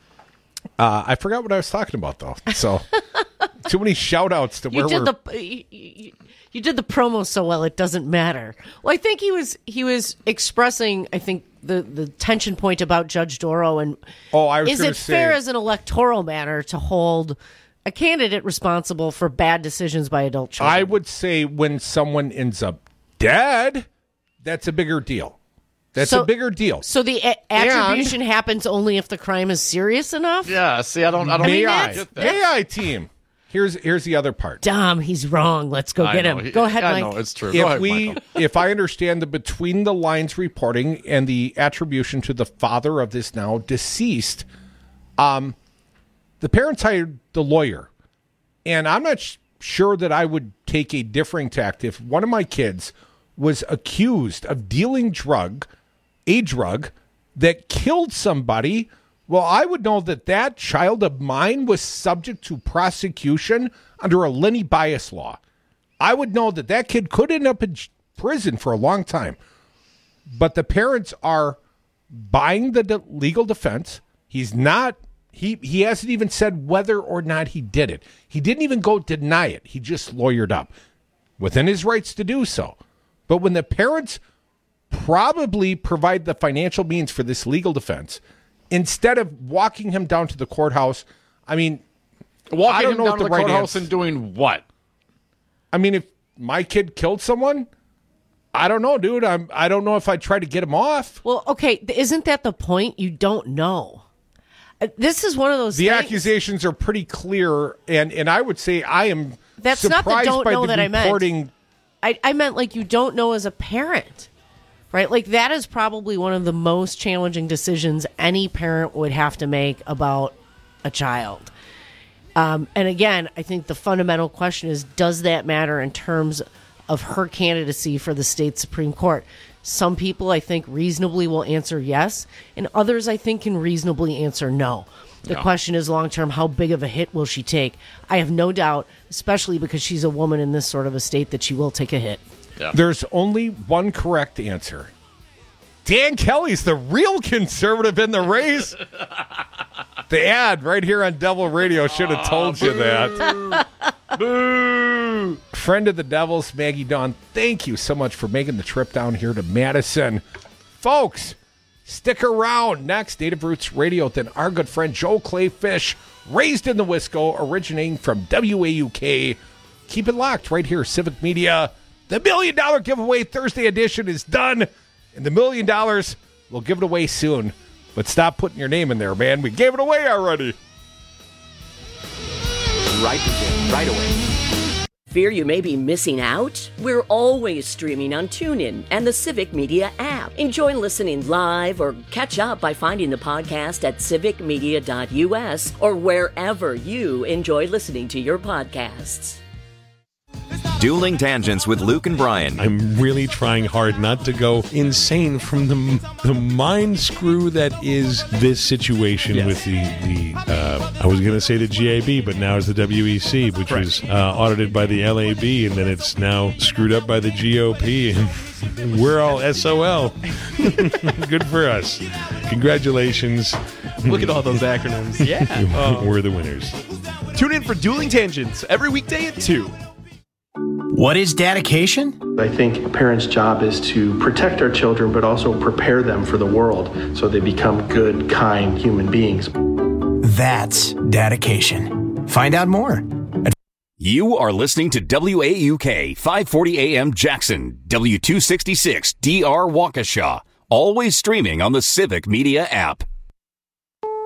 Uh, I forgot what I was talking about, though. So, too many shout-outs to You where did we're... the you, you, you did the promo so well it doesn't matter. Well, I think he was he was expressing I think the, the tension point about Judge Doro and Oh, I was is gonna it say- fair as an electoral matter to hold a candidate responsible for bad decisions by adult children? I would say when someone ends up dead, that's a bigger deal. That's So- a bigger deal. So the a- attribution happens only if the crime is serious enough? Yeah, see, I don't I don't May I I, get that. may I team? Here's here's the other part. Dom, he's wrong. Let's go I get know. him. He- Go ahead, I Mike. know, it's true. If Go ahead, we, Michael. if I understand the between the lines reporting and the attribution to the father of this now deceased, um, the parents hired the lawyer, and I'm not sh- sure that I would take a differing tact if one of my kids was accused of dealing drug, a drug that killed somebody. Well, I would know that that child of mine was subject to prosecution under a Lenny bias law. I would know that that kid could end up in j- prison for a long time. But the parents are buying the de- legal defense. He's not, he, he hasn't even said whether or not he did it. He didn't even go deny it. He just lawyered up within his rights to do so. But when the parents probably provide the financial means for this legal defense, instead of walking him down to the courthouse, I mean, I Walking don't him know down what to the right courthouse answer- and doing what? I mean, if my kid killed someone, I don't know, dude. I'm. I don't know if I try to get him off. Well, okay, th- isn't that the point? You don't know. Uh, This is one of those The things. accusations are pretty clear, and and I would say I am That's not the surprised don't by know the that I meant. reporting. I, I meant like you don't know as a parent, right? Like that is probably one of the most challenging decisions any parent would have to make about a child. Um, and again, I think the fundamental question is, does that matter in terms of her candidacy for the state Supreme Court? Some people, I think, reasonably will answer yes, and others, I think, can reasonably answer no. The Yeah. question is long-term, how big of a hit will she take? I have no doubt, especially because she's a woman in this sort of a state, that she will take a hit. Yeah. There's only one correct answer. Dan Kelly's the real conservative in the race. The ad right here on Devil Radio should have told you that. Boo! Friend of the Devils, Maggie Dawn, thank you so much for making the trip down here to Madison. Folks, Stick around. Next, Native Roots Radio, then our good friend Joe Clay Fish, raised in the Wisco, originating from W A U K. Keep it locked right here, Civic Media. The Million Dollar Giveaway Thursday edition is done, and the million dollars, we'll give it away soon. But stop putting your name in there, man. We gave it away already. Right again, right away. Fear you may be missing out? We're always streaming on TuneIn and the Civic Media app. Enjoy listening live or catch up by finding the podcast at civic media dot u s or wherever you enjoy listening to your podcasts. Dueling Tangents with Luke and Brian. I'm really trying hard not to go insane from the the mind screw that is this situation yes. with the, the uh, I was going to say the G A B, but now it's the W E C, which right. was uh, audited by the L A B, and then it's now screwed up by the G O P, and we're all S O L. Good for us. Congratulations. Look at all those acronyms. Yeah. We're the winners. Tune in for Dueling Tangents every weekday at two. What is dedication? I think a parent's job is to protect our children, but also prepare them for the world so they become good, kind human beings. That's dedication. Find out more. You are listening to W A U K five forty A M Jackson, W two sixty-six D R Waukesha, always streaming on the Civic Media app.